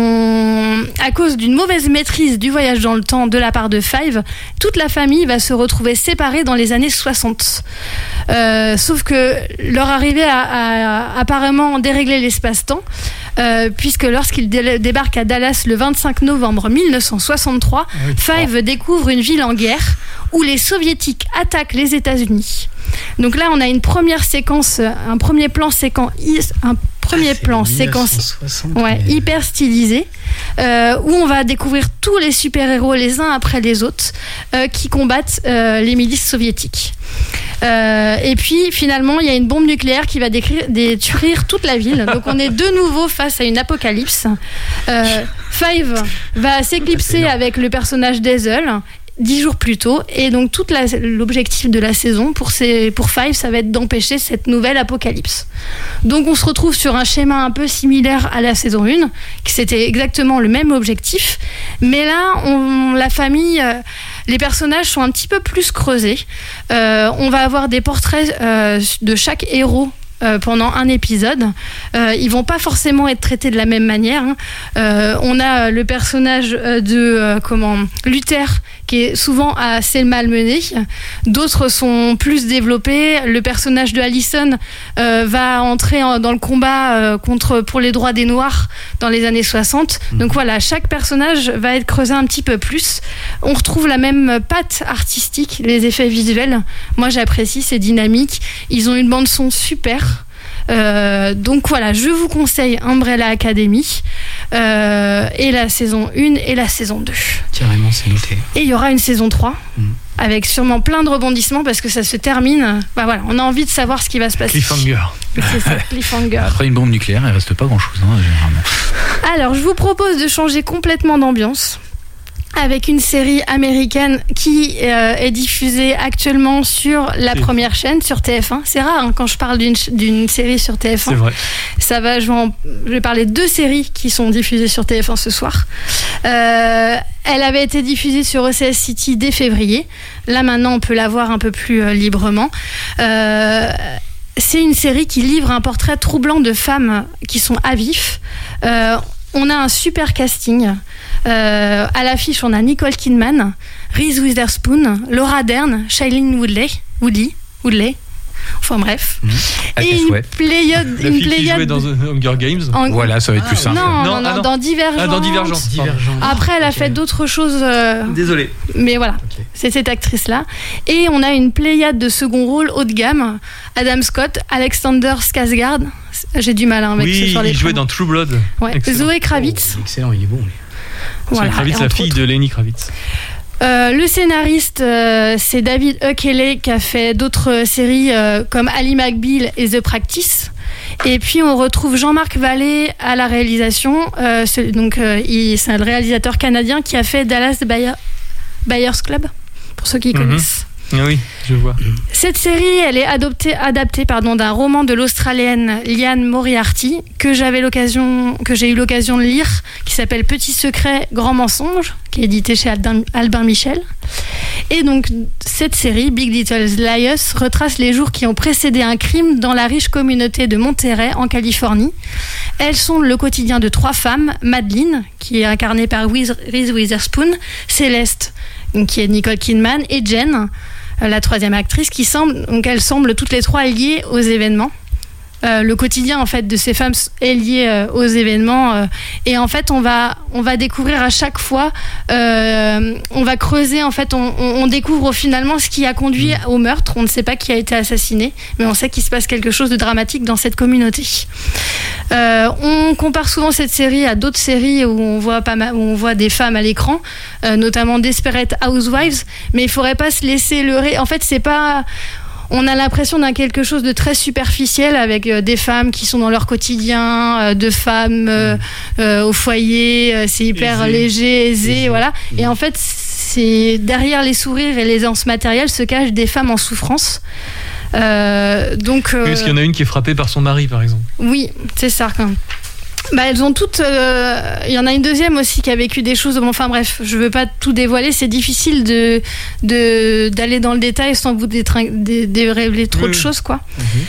on, à cause d'une mauvaise maîtrise du voyage dans le temps de la part de Five, toute la famille va se retrouver séparée dans les années soixante. Euh, sauf que leur arrivée a, a apparemment déréglé l'espace-temps, euh, puisque lorsqu'ils dé- débarquent à Dallas le vingt-cinq novembre mille neuf cent soixante-trois, Five découvre une ville en guerre où les soviétiques attaquent les États-Unis. Donc là, on a une première séquence, un premier plan séquent, un premier plan séquence, ouais, hyper stylisé, euh, où on va découvrir tous les super-héros les uns après les autres euh, qui combattent euh, les milices soviétiques. Euh, et puis finalement, il y a une bombe nucléaire qui va décrire, détruire toute la ville. Donc on est de nouveau face à une apocalypse. Euh, Five va s'éclipser avec le personnage d'Hazel dix jours plus tôt, et donc tout la, l'objectif de la saison pour, ces, pour Five, ça va être d'empêcher cette nouvelle apocalypse. Donc on se retrouve sur un schéma un peu similaire à la saison un, qui c'était exactement le même objectif, mais là on, la famille, euh, les personnages sont un petit peu plus creusés. Euh, on va avoir des portraits euh, de chaque héros Euh, pendant un épisode. Euh, ils vont pas forcément être traités de la même manière. Hein. Euh, on a le personnage de euh, comment Luther qui est souvent assez malmené. D'autres sont plus développés. Le personnage de Allison euh, va entrer en, dans le combat euh, contre pour les droits des Noirs dans les années soixante. Mmh. Donc voilà, chaque personnage va être creusé un petit peu plus. On retrouve la même patte artistique, les effets visuels. Moi, j'apprécie, c'est dynamique. Ils ont une bande son super. Euh, donc voilà, je vous conseille Umbrella Academy euh, et la saison un et la saison deux. Carrément, c'est noté. Et il y aura une saison trois mmh. avec sûrement plein de rebondissements parce que ça se termine. Bah voilà, on a envie de savoir ce qui va se passer. Cliffhanger. C'est ça, cliffhanger. Après une bombe nucléaire, il reste pas grand-chose, hein, généralement. Alors, je vous propose de changer complètement d'ambiance avec une série américaine qui euh, est diffusée actuellement sur la première chaîne, sur T F un. C'est rare hein, quand je parle d'une, d'une série sur T F un. C'est vrai. Ça va, je vais, en, je vais parler de deux séries qui sont diffusées sur T F un ce soir. Euh, elle avait été diffusée sur O C S City dès février. Là maintenant, on peut la voir un peu plus euh, librement. Euh, c'est une série qui livre un portrait troublant de femmes qui sont à vif. Euh, on a un super casting. Euh, à l'affiche, on a Nicole Kidman, Reese Witherspoon, Laura Dern, Shailene Woodley, Woodley, Woodley Enfin bref. Mmh. À Et tes une souhaits. pléiade, La une fille qui pléiade jouait dans The Hunger Games. en- Voilà, ça va être plus simple. Non, non, Non, non, ah non. dans Divergente. Ah, dans Divergente. Divergent. Après, elle a Ok. fait d'autres choses. euh, Désolé. Mais voilà, Ok. c'est cette actrice-là. Et on a une pléiade de second rôle haut de gamme. Adam Scott, Alexander Skarsgård. J'ai du mal hein, avec ce Oui, sur les il jouait prénoms. dans True Blood. Ouais. Excellent. Zoé Kravitz. Oh, excellent, il est bon. lui. Voilà, Zoé Kravitz, et la entre fille autres. de Lenny Kravitz. Euh, le scénariste, euh, c'est David E. Kelley qui a fait d'autres séries euh, comme Ali McBeal et The Practice. Et puis on retrouve Jean-Marc Vallée à la réalisation. Euh, c'est, donc euh, il, c'est un réalisateur canadien qui a fait Dallas Buyer- Buyers Club, pour ceux qui Mhm. connaissent. Ah oui, je vois. Cette série, elle est adoptée, adaptée pardon, d'un roman de l'Australienne Liane Moriarty que j'avais l'occasion, que j'ai eu l'occasion de lire, qui s'appelle Petit secret, grand mensonge, qui est édité chez Albin, Albin Michel. Et donc cette série, Big Little Lies, retrace les jours qui ont précédé un crime dans la riche communauté de Monterey en Californie. Elles sont le quotidien de trois femmes, Madeleine, qui est incarnée par Reese Witherspoon, Céleste, qui est Nicole Kidman, et Jen, la troisième actrice, qui semble, donc elles semblent toutes les trois liées aux événements. Euh, le quotidien en fait de ces femmes est lié euh, aux événements euh, et en fait on va on va découvrir à chaque fois euh, on va creuser en fait on, on, on découvre finalement ce qui a conduit au meurtre. On ne sait pas qui a été assassiné, mais on sait qu'il se passe quelque chose de dramatique dans cette communauté. Euh, on compare souvent cette série à d'autres séries où on voit pas mal, où on voit des femmes à l'écran, euh, notamment Desperate Housewives, mais il faudrait pas se laisser leurrer. En fait, c'est pas on a l'impression d'un quelque chose de très superficiel avec euh, des femmes qui sont dans leur quotidien, euh, de femmes euh, euh, au foyer, euh, c'est hyper Aisé. léger, aisé, Aisé. voilà. Et en fait, c'est derrière les sourires et les anses matérielles se cachent des femmes en souffrance. Euh, donc, euh, Oui, parce qu'il y en a une qui est frappée par son mari, par exemple. oui, c'est ça quand même. Bah, elles ont toutes. euh, Il y en a une deuxième aussi qui a vécu des choses. Bon, enfin bref, je veux pas tout dévoiler. C'est difficile de de d'aller dans le détail sans vous détrin- dé- dérévéler trop Oui, de oui. choses, quoi.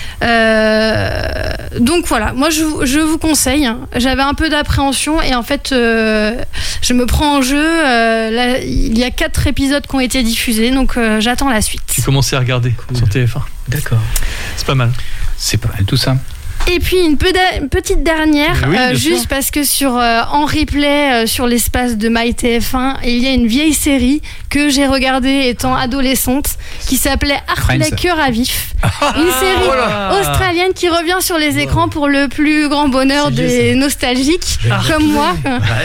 Euh, donc voilà, moi je, vous- je vous conseille. J'avais un peu d'appréhension et en fait, euh, je me prends en jeu. Euh, là, il y a quatre épisodes qui ont été diffusés, donc euh, j'attends la suite. Tu commençais à regarder Cool. sur T F un. D'accord. C'est pas mal. C'est pas mal tout ça. Et puis une, peu da- une petite dernière, Oui, euh, bien sûr. juste parce que sur euh, en replay euh, sur l'espace de MyTF un, il y a une vieille série que j'ai regardée étant adolescente qui s'appelait Hartley Friends. Cœur à vif. Une série Oh là. australienne qui revient sur les écrans pour le plus grand bonheur C'est des vieux, nostalgiques comme moi.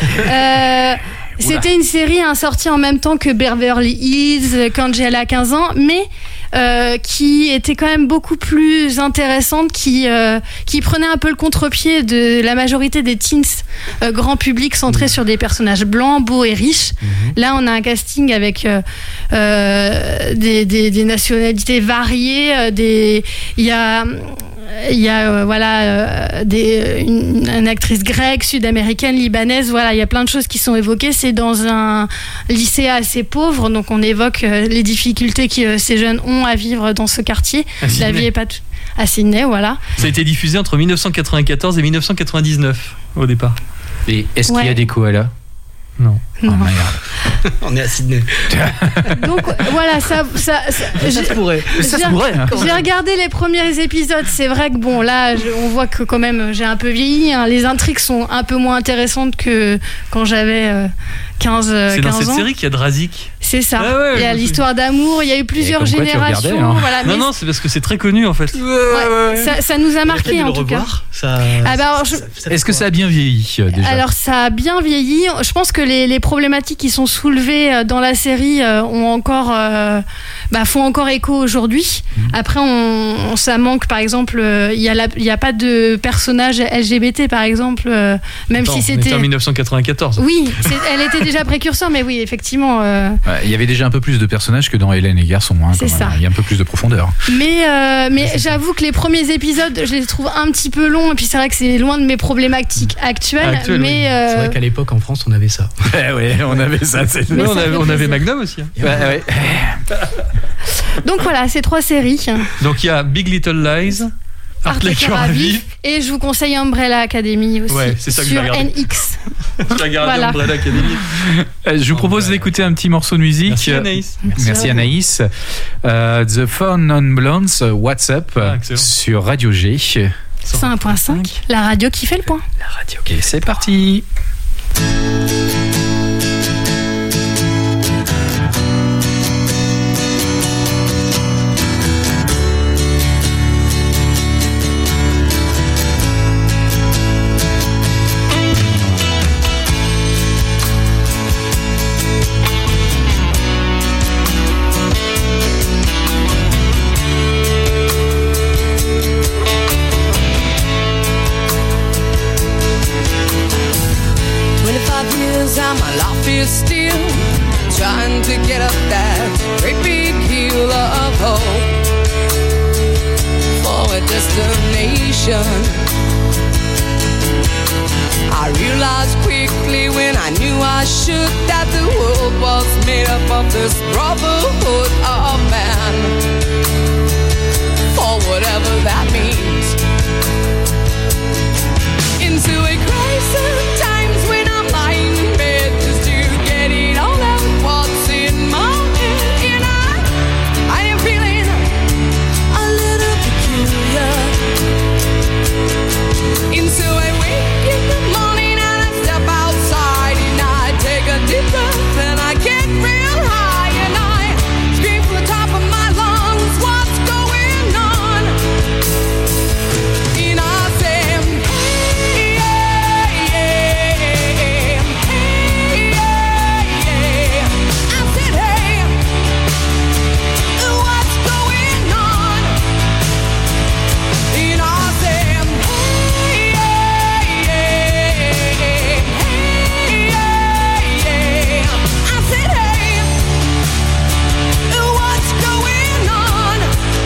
Euh, C'était une série hein, sortie en même temps que Beverly Hills quand j'avais à quinze ans, mais euh, qui était quand même beaucoup plus intéressante, qui, euh, qui prenait un peu le contre-pied de la majorité des teens euh, grand public centrés sur des personnages blancs, beaux et riches. Là, on a un casting avec euh, euh, des, des, des nationalités variées. euh, des- Il y a... Il y a euh, voilà euh, des, une, une actrice grecque, sud-américaine, libanaise. Voilà, il y a plein de choses qui sont évoquées. C'est dans un lycée assez pauvre, donc on évoque euh, les difficultés que euh, ces jeunes ont à vivre dans ce quartier. À La Sydney. vie est pas t- à Sydney, voilà. Ça a été diffusé entre mille neuf cent quatre-vingt-quatorze et mille neuf cent quatre-vingt-dix-neuf au départ. Et est-ce qu'il y Ouais. a des koalas? Non. Oh, Non. merde. On est à Sydney. Donc voilà, ça, ça, ça- Ça j'ai- se pourrait. Ça se j'ai- pourrait, hein. J'ai regardé les premiers épisodes. C'est vrai que bon, là, je- on voit que quand même, j'ai un peu vieilli. hein. Les intrigues sont un peu moins intéressantes que quand j'avais euh, quinze, euh, C'est dans quinze cette ans. série qu'il y a Drazik. C'est ça. Ah ouais, il y a je me l'histoire d'amour. Il y a eu plusieurs comme quoi tu générations. regardais, hein. Voilà, Non, mais non, c'est parce que c'est très connu en fait. ouais, ça, ça nous a marqué en tout cas. Ça, Ah bah alors, je- ça- ça fait Est-ce que quoi ça a bien vieilli euh, déjà? Alors ça a bien vieilli. Je pense que les, les problématiques qui sont soulevées euh, dans la série euh, ont encore, euh, bah, font encore écho aujourd'hui. Après, on, on- ça manque, par exemple, euh, il y a la- il y a pas de personnage L G B T, par exemple, euh, même Attends, si on était c'était. en mille neuf cent quatre-vingt-quatorze. Oui, c'est- elle était déjà précurseur, mais oui, effectivement. euh, Ouais, il y avait déjà un peu plus de personnages que dans Hélène et Garçon. Hein, C'est quand même. ça. Il y a un peu plus de profondeur. Mais, euh, mais j'avoue que les premiers épisodes, je les trouve un petit peu longs. Et puis c'est vrai que c'est loin de mes problématiques actuelles. Actuelles, mais oui. euh, C'est vrai qu'à l'époque en France on avait ça. ouais, on avait ça. C'est... Mais Ouais, on ça avait, fait on avait plaisir. Magnum aussi. hein. Ouais, ouais. donc voilà, ces trois séries. Donc il y a Big Little Lies, Hartley Cœur à vif. Et je vous conseille Umbrella Academy aussi. Ouais, c'est ça que je vais sur regarder. N X. Tu as gardé Voilà. Umbrella Academy. Euh, Je vous propose d'écouter un petit morceau de musique. Merci Anaïs. Merci Anaïs. Euh, The Four Non Blondes, What's Up, Ah, excellent. sur Radio G. cent un virgule cinq, la radio qui fait le point. La radio. Ok, c'est parti. twenty-five years and my life is still trying to get up that great big hill of hope for a destination. I realized quickly when I knew I should that the world was made up of this brotherhood of man, for whatever that means. Into a crisis times when I'm lying in bed just to get it all out what's in my head. And I, I am feeling a little peculiar. And so I wake in the morning and I step outside and I take a deep breath and I get real high and I scream from the top of my lungs, what's going on? And I say, hey, yeah, yeah, hey, yeah, yeah. I said, hey, what's going on? And I said, hey, yeah, yeah, hey, yeah, yeah. I said, hey, what's going on?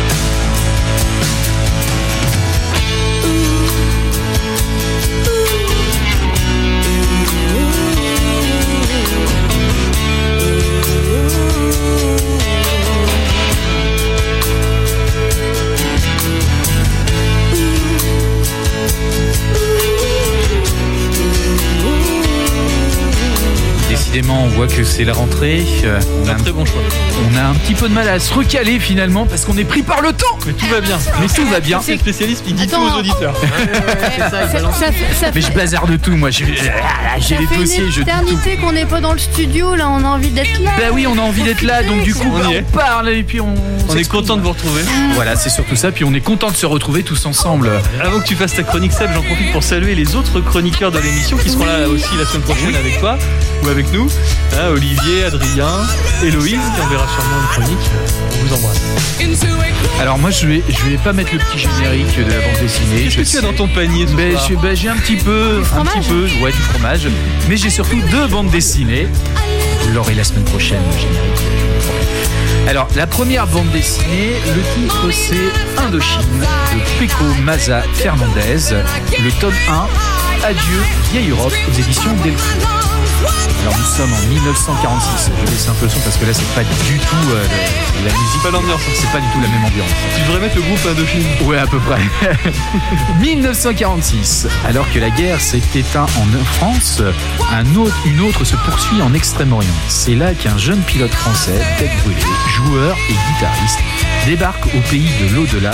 Décidément, on voit que c'est la rentrée. Euh, on, a un, Très bon choix. on a un petit peu de mal à se recaler finalement parce qu'on est pris par le temps. Mais tout va bien. Mais tout va bien. C'est le spécialiste, il dit Attends. tout aux auditeurs. Ça, ça fait- ça Mais je fait- bazarde de tout, moi. J'ai j'ai ça les fait dossiers, une je dis tout. éternité qu'on n'est pas dans le studio, là on a envie d'être là. Bah oui, on a envie d'être là, donc du coup, On y on, est. parle et puis on. On est content de vous retrouver. Voilà, c'est surtout ça. Puis on est content de se retrouver tous ensemble. Avant que tu fasses ta chronique Seb, j'en profite pour saluer les autres chroniqueurs de l'émission qui seront là aussi la semaine prochaine avec toi ou avec nous. Hein, Olivier, Adrien, Héloïse, qui enverra sûrement une chronique. On vous embrasse. Alors moi, je vais, je vais pas mettre le petit générique de la bande dessinée. Qu'est-ce Je que tu as sais- dans ton panier ce Ben, soir je- ben, j'ai un petit peu, un fromage. petit peu, ouais, du fromage. Mais j'ai surtout deux bandes dessinées. Vous l'aurez la semaine prochaine, le générique. Alors, la première bande dessinée, le titre c'est Indochine de Peco Maza Fernandez. Le tome un, Adieu Vieille Europe, aux éditions Delcourt. Alors nous sommes en mille neuf cent quarante-six. Je laisse un peu le son parce que là c'est pas du tout euh, le- la musique. Pas l'ambiance. C'est pas du tout la même ambiance. Tu devrais mettre le groupe Indochine. Ouais, à peu près. mille neuf cent quarante-six. Alors que la guerre s'est éteinte en France, un autre, une autre se poursuit en Extrême-Orient. C'est là qu'un jeune pilote français, tête brûlée, joueur et guitariste, débarque au pays de l'au-delà.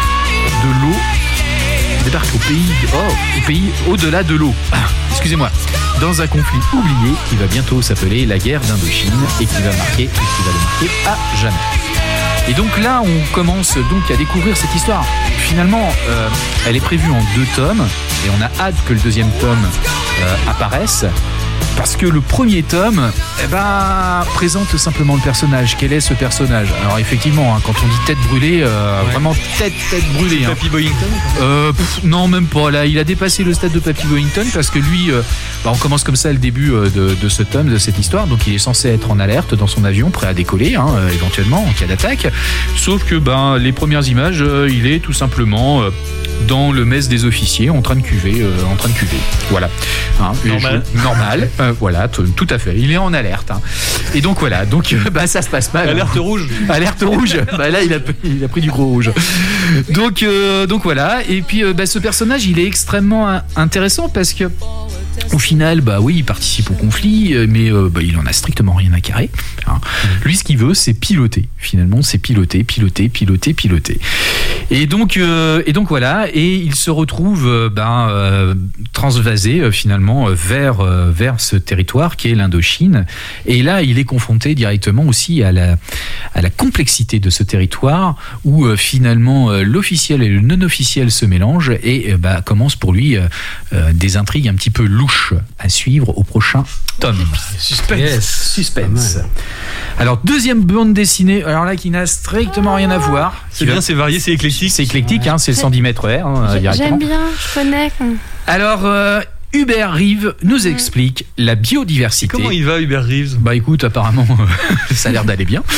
De l'eau. Débarque au pays, oh, au pays au-delà de l'eau. Ah, excusez-moi. Dans un conflit oublié qui va bientôt s'appeler la guerre d'Indochine et qui va marquer, et qui va le marquer à jamais. Et donc là, on commence donc à découvrir cette histoire. Finalement, euh, elle est prévue en deux tomes et on a hâte que le deuxième tome euh, apparaisse. Parce que le premier tome, eh ben, présente simplement le personnage. Quel est ce personnage? Alors effectivement, hein, quand on dit tête brûlée, euh, Ouais. vraiment tête, tête brûlée. Hein. Papy Boyington. Euh, pff, non, même pas. Là, il a dépassé le stade de Papy Boyington parce que lui, euh, bah, on commence comme ça le début euh, de, de ce tome, de cette histoire. Donc, il est censé être en alerte dans son avion, prêt à décoller, hein, euh, éventuellement en cas d'attaque. Sauf que, ben, les premières images, euh, il est tout simplement euh, dans le mess des officiers, en train de cuver, euh, en train de cuver. Voilà. Hein, et Normal. je- normal. euh, voilà, t- tout à fait. Il est en alerte. Hein. Et donc voilà. Donc, euh, bah, ça se passe mal. Alerte rouge. Alerte rouge. Bah là, il a, il a pris du gros rouge. Donc, euh, donc voilà. Et puis, euh, bah, ce personnage, il est extrêmement in- intéressant parce que Au final, bah oui, il participe au conflit, mais euh, bah, il en a strictement rien à carrer. Hein. Mmh. Lui, ce qu'il veut, c'est piloter. Finalement, c'est piloter, piloter, piloter, piloter. Et donc, euh, et donc voilà, et il se retrouve euh, ben, euh, transvasé euh, finalement vers euh, vers ce territoire qui est l'Indochine. Et là, il est confronté directement aussi à la à la complexité de ce territoire où euh, finalement euh, l'officiel et le non officiel se mélangent et euh, bah, commence pour lui euh, euh, des intrigues un petit peu louches à suivre au prochain tome. Suspense. Yes, suspense. Alors, deuxième bande dessinée, alors là, qui n'a strictement rien à voir. C'est bien, c'est varié, c'est éclectique. C'est éclectique, hein, c'est le cent dix mètres R. Hein, J'aime bien, je connais. Alors, euh, Hubert Reeves nous explique la biodiversité. Comment il va, Hubert Reeves ? Bah écoute, apparemment, ça a l'air d'aller bien.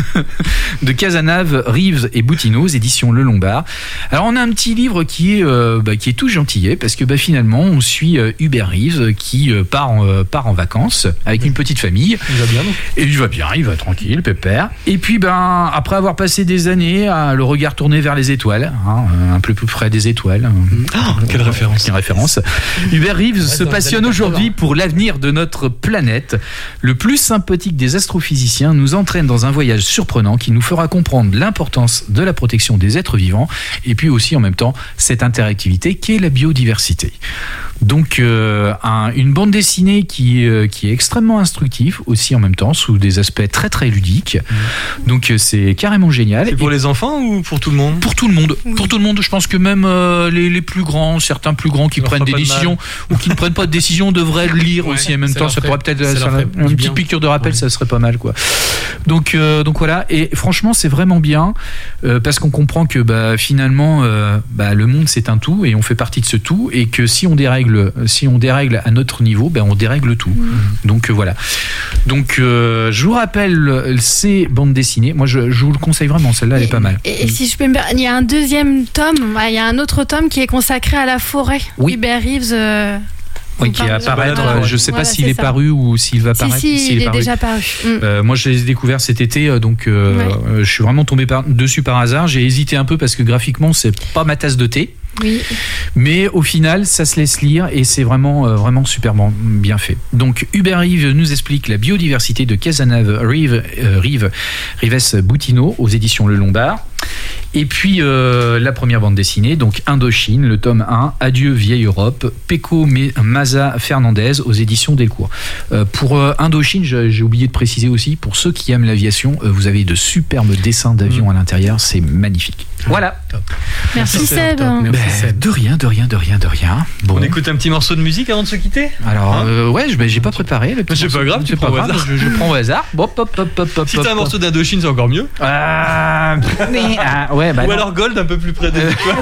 De Cazenave, Reeves et Boutineau, aux éditions Le Lombard. Alors on a un petit livre qui est, euh, bah, qui est tout gentillet, parce que bah, finalement, on suit euh, Hubert Reeves qui euh, part, en, euh, part en vacances avec une petite famille. Il va bien, donc. Et il va bien, il va tranquille, pépère. Et puis, ben, après avoir passé des années à le regard tourné vers les étoiles, hein, un peu plus près des étoiles. Oh, quelle référence. Quelle référence. Hubert Reeves se passionne aujourd'hui pour l'avenir de notre planète. Le plus sympathique des astrophysiciens nous entraîne dans un voyage surprenant qui nous fera comprendre l'importance de la protection des êtres vivants et puis aussi en même temps cette interactivité qui est la biodiversité. Donc euh, un, une bande dessinée qui, euh, qui est extrêmement instructive aussi en même temps sous des aspects très très ludiques. Mmh. Donc euh, c'est carrément génial. C'est pour et les enfants ou pour tout le monde ? Pour tout le monde. Oui. Pour tout le monde. Je pense que même euh, les, les plus grands, certains plus grands qui Ça prennent des de décisions ou qui ne prennent pas de décision devraient le lire ouais, aussi en même temps. Ça pourrait peut-être ça ça ça une petite piqûre de rappel, ouais. Ça serait pas mal quoi. Donc euh, donc voilà. Et franchement c'est vraiment bien euh, parce qu'on comprend que bah, finalement euh, bah, le monde c'est un tout et on fait partie de ce tout et que si on dérègle si on dérègle à notre niveau, ben on dérègle tout. Mmh. Donc euh, voilà. Donc euh, je vous rappelle ces bandes dessinées. Moi je, je vous le conseille vraiment. Celle-là elle est pas mal. Et, et si je peux me permettre, il y a un deuxième tome. Il y a un autre tome qui est consacré à la forêt. Oui. Hubert Reeves. Euh... Oui, qui va apparaître. Voilà. Je ne sais voilà, pas s'il est, est paru ou s'il va apparaître. Si, si, il, il est, est déjà paru. Mm. Euh, moi, je l'ai découvert cet été, donc euh, ouais. euh, je suis vraiment tombé par, dessus par hasard. J'ai hésité un peu parce que graphiquement, c'est pas ma tasse de thé. Oui. Mais au final, ça se laisse lire et c'est vraiment, euh, vraiment super bien fait. Donc, Hubert Reeves nous explique la biodiversité de Cazenave, Reeves, euh, Reeves, Reeves Boutineau aux éditions Le Lombard. Et puis euh, la première bande dessinée, donc Indochine, le tome un, Adieu vieille Europe, Pecco Maza Fernandez aux éditions Delcourt. Euh, pour euh, Indochine, j'ai, j'ai oublié de préciser aussi, pour ceux qui aiment l'aviation, euh, vous avez de superbes dessins d'avions mmh. à l'intérieur, c'est magnifique. Voilà. Top. Merci Seb. Ben, de rien, de rien, de rien, de rien. Bon. On écoute un petit morceau de musique avant de se quitter ? Alors, hein euh, ouais, je, ben, j'ai pas préparé. Le c'est pas grave, tu prends au hasard. Je, je prends au hasard. Hop, hop, hop, hop, hop, si t'as un morceau d'Indochine, c'est encore mieux. Ah, mais, ah ouais, bah Ou non. alors Gold, un peu plus près des étoiles.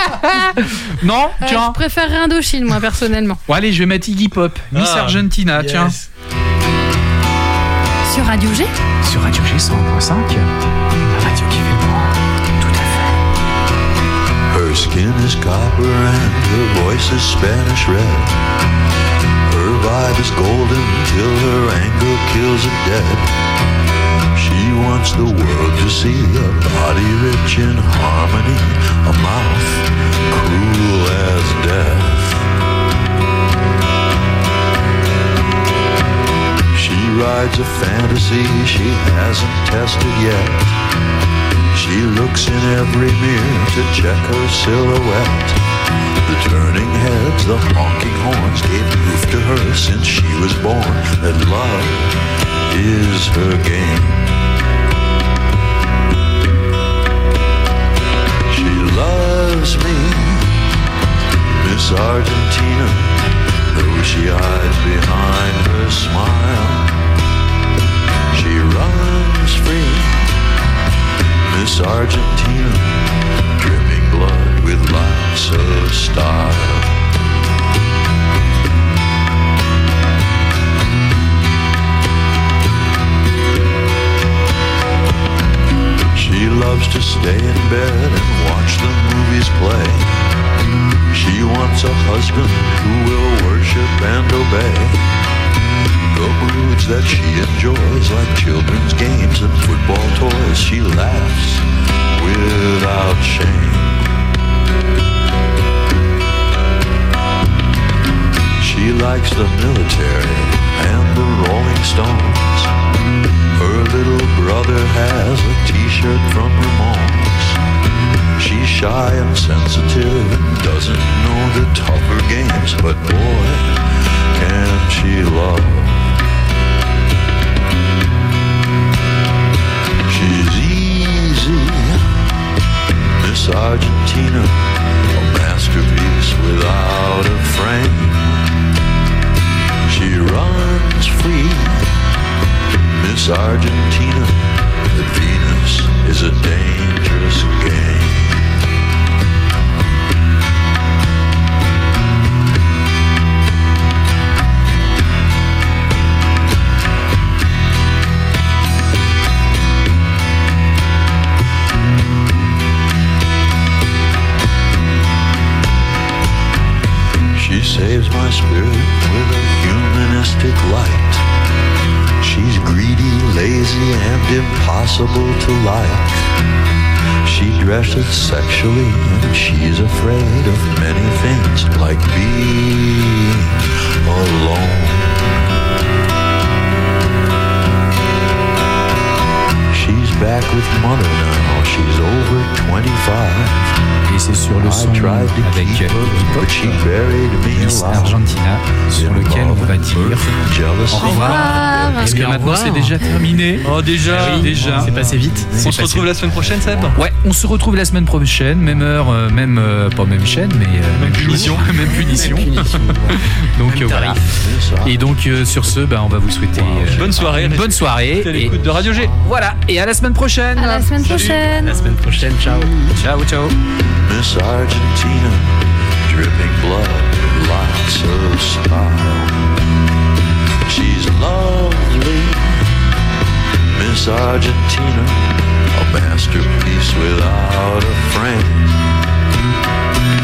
Non, euh, tiens. Je préférerais Indochine, moi, personnellement. Bon, allez, je vais mettre Iggy Pop, Miss ah, Argentina, yes. Tiens. Sur Radio G ? Sur Radio G cent un point cinq. La radio qui fait le grand. Tout à fait. Her skin is copper and her voice is Spanish red. Her vibe is golden till her anger kills it dead. She wants the world to see a body rich in harmony, a mouth cruel as death. She rides a fantasy she hasn't tested yet. She looks in every mirror to check her silhouette. The turning heads, the honking horns gave proof to her since she was born that love is her game. She loves me, Miss Argentina, though she hides behind her smile. She runs free, Miss Argentina, dripping blood with lots of style. She loves to stay in bed and watch the movies play. She wants a husband who will worship and obey. The moods that she enjoys, like children's games and football toys, she laughs without shame. She likes the military and the Rolling Stones. Her little brother has a t-shirt from Ramones. She's shy and sensitive and doesn't know the tougher games, but boy, can she love. She's easy, Miss Argentina, a masterpiece without a frame. She runs free, Miss Argentina, but Venus is a dangerous game. She saves my spirit with a humanistic light. She's greedy, lazy, and impossible to like. She dresses sexually and she's afraid of many things, like being alone. She's back with mother now, she's over twenty-five. Et c'est sur le son avec Miss Argentina sur lequel on va dire au revoir. Parce que maintenant c'est déjà terminé. Oh déjà, oui, déjà. C'est passé vite. On se retrouve la semaine prochaine, Seb. Ouais, on se retrouve la semaine prochaine, même heure, euh, même euh, pas même chaîne, mais euh, même punition, même punition. Même punition. Donc euh, voilà. Et donc euh, sur ce, bah, on va vous souhaiter euh, bonne soirée, une bonne soirée. Et l'écoute de Radio G. Voilà. Et à la semaine prochaine. À la semaine Salut. prochaine. À la semaine prochaine. Ciao. Ciao, ciao. Miss Argentina, dripping blood, lots of style. She's lovely, Miss Argentina, a masterpiece without a frame.